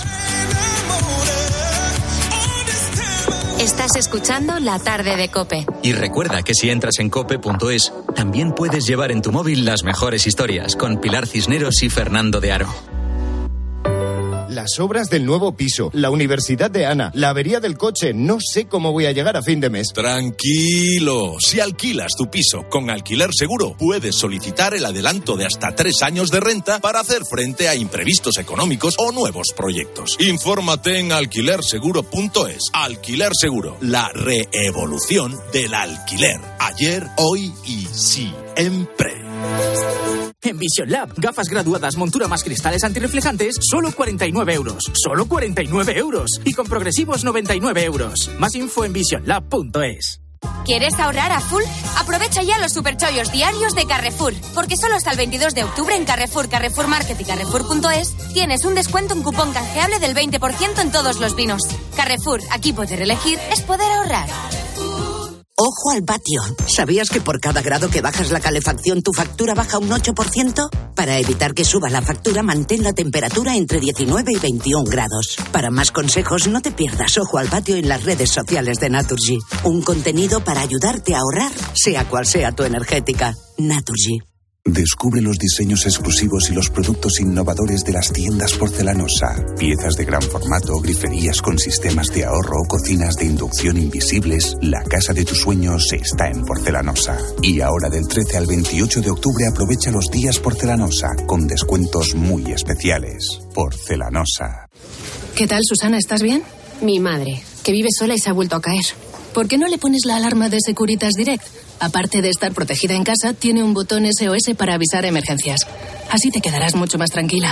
Speaker 3: Estás escuchando La Tarde de COPE.
Speaker 2: Y recuerda que si entras en cope punto es, también puedes llevar en tu móvil las mejores historias con Pilar Cisneros y Fernando de Aro.
Speaker 15: Las obras del nuevo piso, la universidad de Ana, la avería del coche, no sé cómo voy a llegar a fin de mes.
Speaker 16: Tranquilo, si alquilas tu piso con Alquiler Seguro, puedes solicitar el adelanto de hasta tres años de renta para hacer frente a imprevistos económicos o nuevos proyectos. Infórmate en alquiler seguro punto es. Alquiler Seguro, la reevolución del alquiler. Ayer, hoy y siempre.
Speaker 17: En Vision Lab, gafas graduadas, montura más cristales antirreflejantes, solo cuarenta y nueve euros. Solo cuarenta y nueve euros. Y con progresivos noventa y nueve euros. Más info en vision lab punto es.
Speaker 18: ¿Quieres ahorrar a full? Aprovecha ya los superchollos diarios de Carrefour, porque solo hasta el veintidós de octubre en Carrefour, Carrefour Market y Carrefour punto es tienes un descuento en cupón canjeable del veinte por ciento en todos los vinos. Carrefour, aquí poder elegir es poder ahorrar.
Speaker 19: Ojo al patio. ¿Sabías que por cada grado que bajas la calefacción tu factura baja un ocho por ciento? Para evitar que suba la factura, mantén la temperatura entre diecinueve y veintiún grados. Para más consejos, no te pierdas Ojo al patio en las redes sociales de Naturgy. Un contenido para ayudarte a ahorrar, sea cual sea tu energética. Naturgy.
Speaker 21: Descubre los diseños exclusivos y los productos innovadores de las tiendas Porcelanosa. Piezas de gran formato, griferías con sistemas de ahorro, cocinas de inducción invisibles. La casa de tus sueños está en Porcelanosa. Y ahora del trece al veintiocho de octubre aprovecha los días Porcelanosa con descuentos muy especiales. Porcelanosa.
Speaker 22: ¿Qué tal, Susana? ¿Estás bien?
Speaker 23: Mi madre, que vive sola y se ha vuelto a caer.
Speaker 22: ¿Por qué no le pones la alarma de Securitas Direct? Aparte de estar protegida en casa, tiene un botón S O S para avisar emergencias. Así te quedarás mucho más tranquila.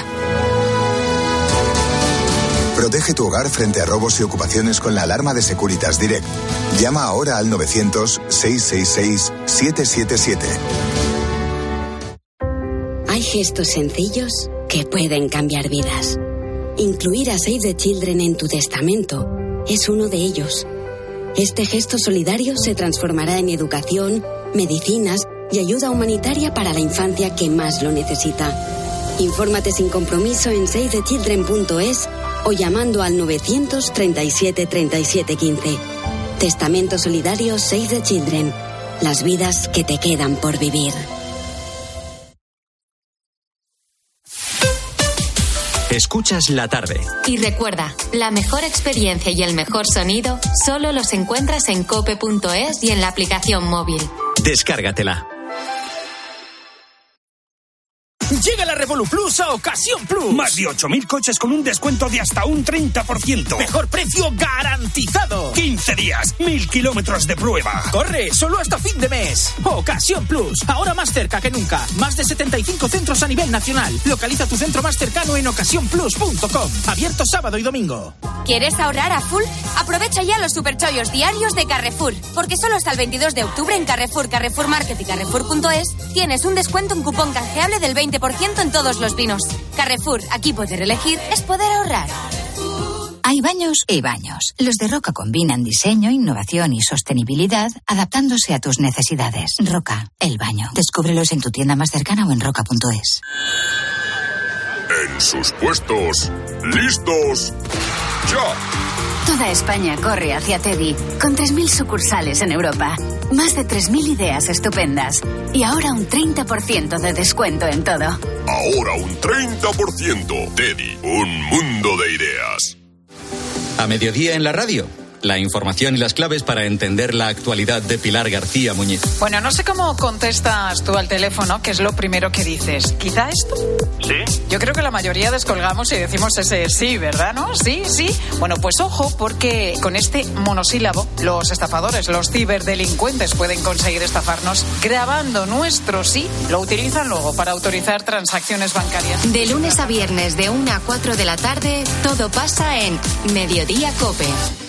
Speaker 24: Protege tu hogar frente a robos y ocupaciones con la alarma de Securitas Direct. Llama ahora al novecientos, seiscientos sesenta y seis, setecientos setenta y siete.
Speaker 25: Hay gestos sencillos que pueden cambiar vidas. Incluir a Save the Children en tu testamento es uno de ellos. Este gesto solidario se transformará en educación, medicinas y ayuda humanitaria para la infancia que más lo necesita. Infórmate sin compromiso en save the children punto es o llamando al novecientos, treinta y siete, treinta y siete, quince. Testamento solidario Save the Children. Las vidas que te quedan por vivir.
Speaker 2: Escuchas La Tarde.
Speaker 3: Y recuerda, la mejor experiencia y el mejor sonido solo los encuentras en cope punto es y en la aplicación móvil.
Speaker 2: Descárgatela.
Speaker 26: Llega la Revolut Plus a Ocasión Plus. Más de ocho mil coches con un descuento de hasta un treinta por ciento. Mejor precio garantizado. quince días, mil kilómetros de prueba. Corre, solo hasta fin de mes. Ocasión Plus, ahora más cerca que nunca. Más de setenta y cinco centros a nivel nacional. Localiza tu centro más cercano en ocasión plus punto com. Abierto sábado y domingo.
Speaker 18: ¿Quieres ahorrar a full? Aprovecha ya los superchollos diarios de Carrefour, porque solo hasta el veintidós de octubre en Carrefour, Carrefour Market y Carrefour punto es tienes un descuento en cupón canjeable del veinte por ciento en todos los vinos. Carrefour, aquí poder elegir es poder ahorrar.
Speaker 27: Hay baños y baños. Los de Roca combinan diseño, innovación y sostenibilidad, adaptándose a tus necesidades. Roca, el baño. Descúbrelos en tu tienda más cercana o en roca punto es.
Speaker 35: En sus puestos, listos, ya.
Speaker 27: Toda España corre hacia Teddy, con tres mil sucursales en Europa. Más de tres mil ideas estupendas. Y ahora un treinta por ciento de descuento en todo.
Speaker 1: Ahora un treinta por ciento. Teddy, un mundo de ideas.
Speaker 2: A mediodía en la radio. La información y las claves para entender la actualidad de Pilar García Muñiz.
Speaker 4: Bueno, no sé cómo contestas tú al teléfono, que es lo primero que dices. ¿Quizá esto?
Speaker 12: ¿Sí?
Speaker 4: Yo creo que la mayoría descolgamos y decimos ese sí, ¿verdad? ¿No? Sí, sí. Bueno, pues ojo, porque con este monosílabo, los estafadores, los ciberdelincuentes pueden conseguir estafarnos grabando nuestro sí. Lo utilizan luego para autorizar transacciones bancarias.
Speaker 3: De lunes a viernes, de una a cuatro de la tarde, todo pasa en Mediodía COPE.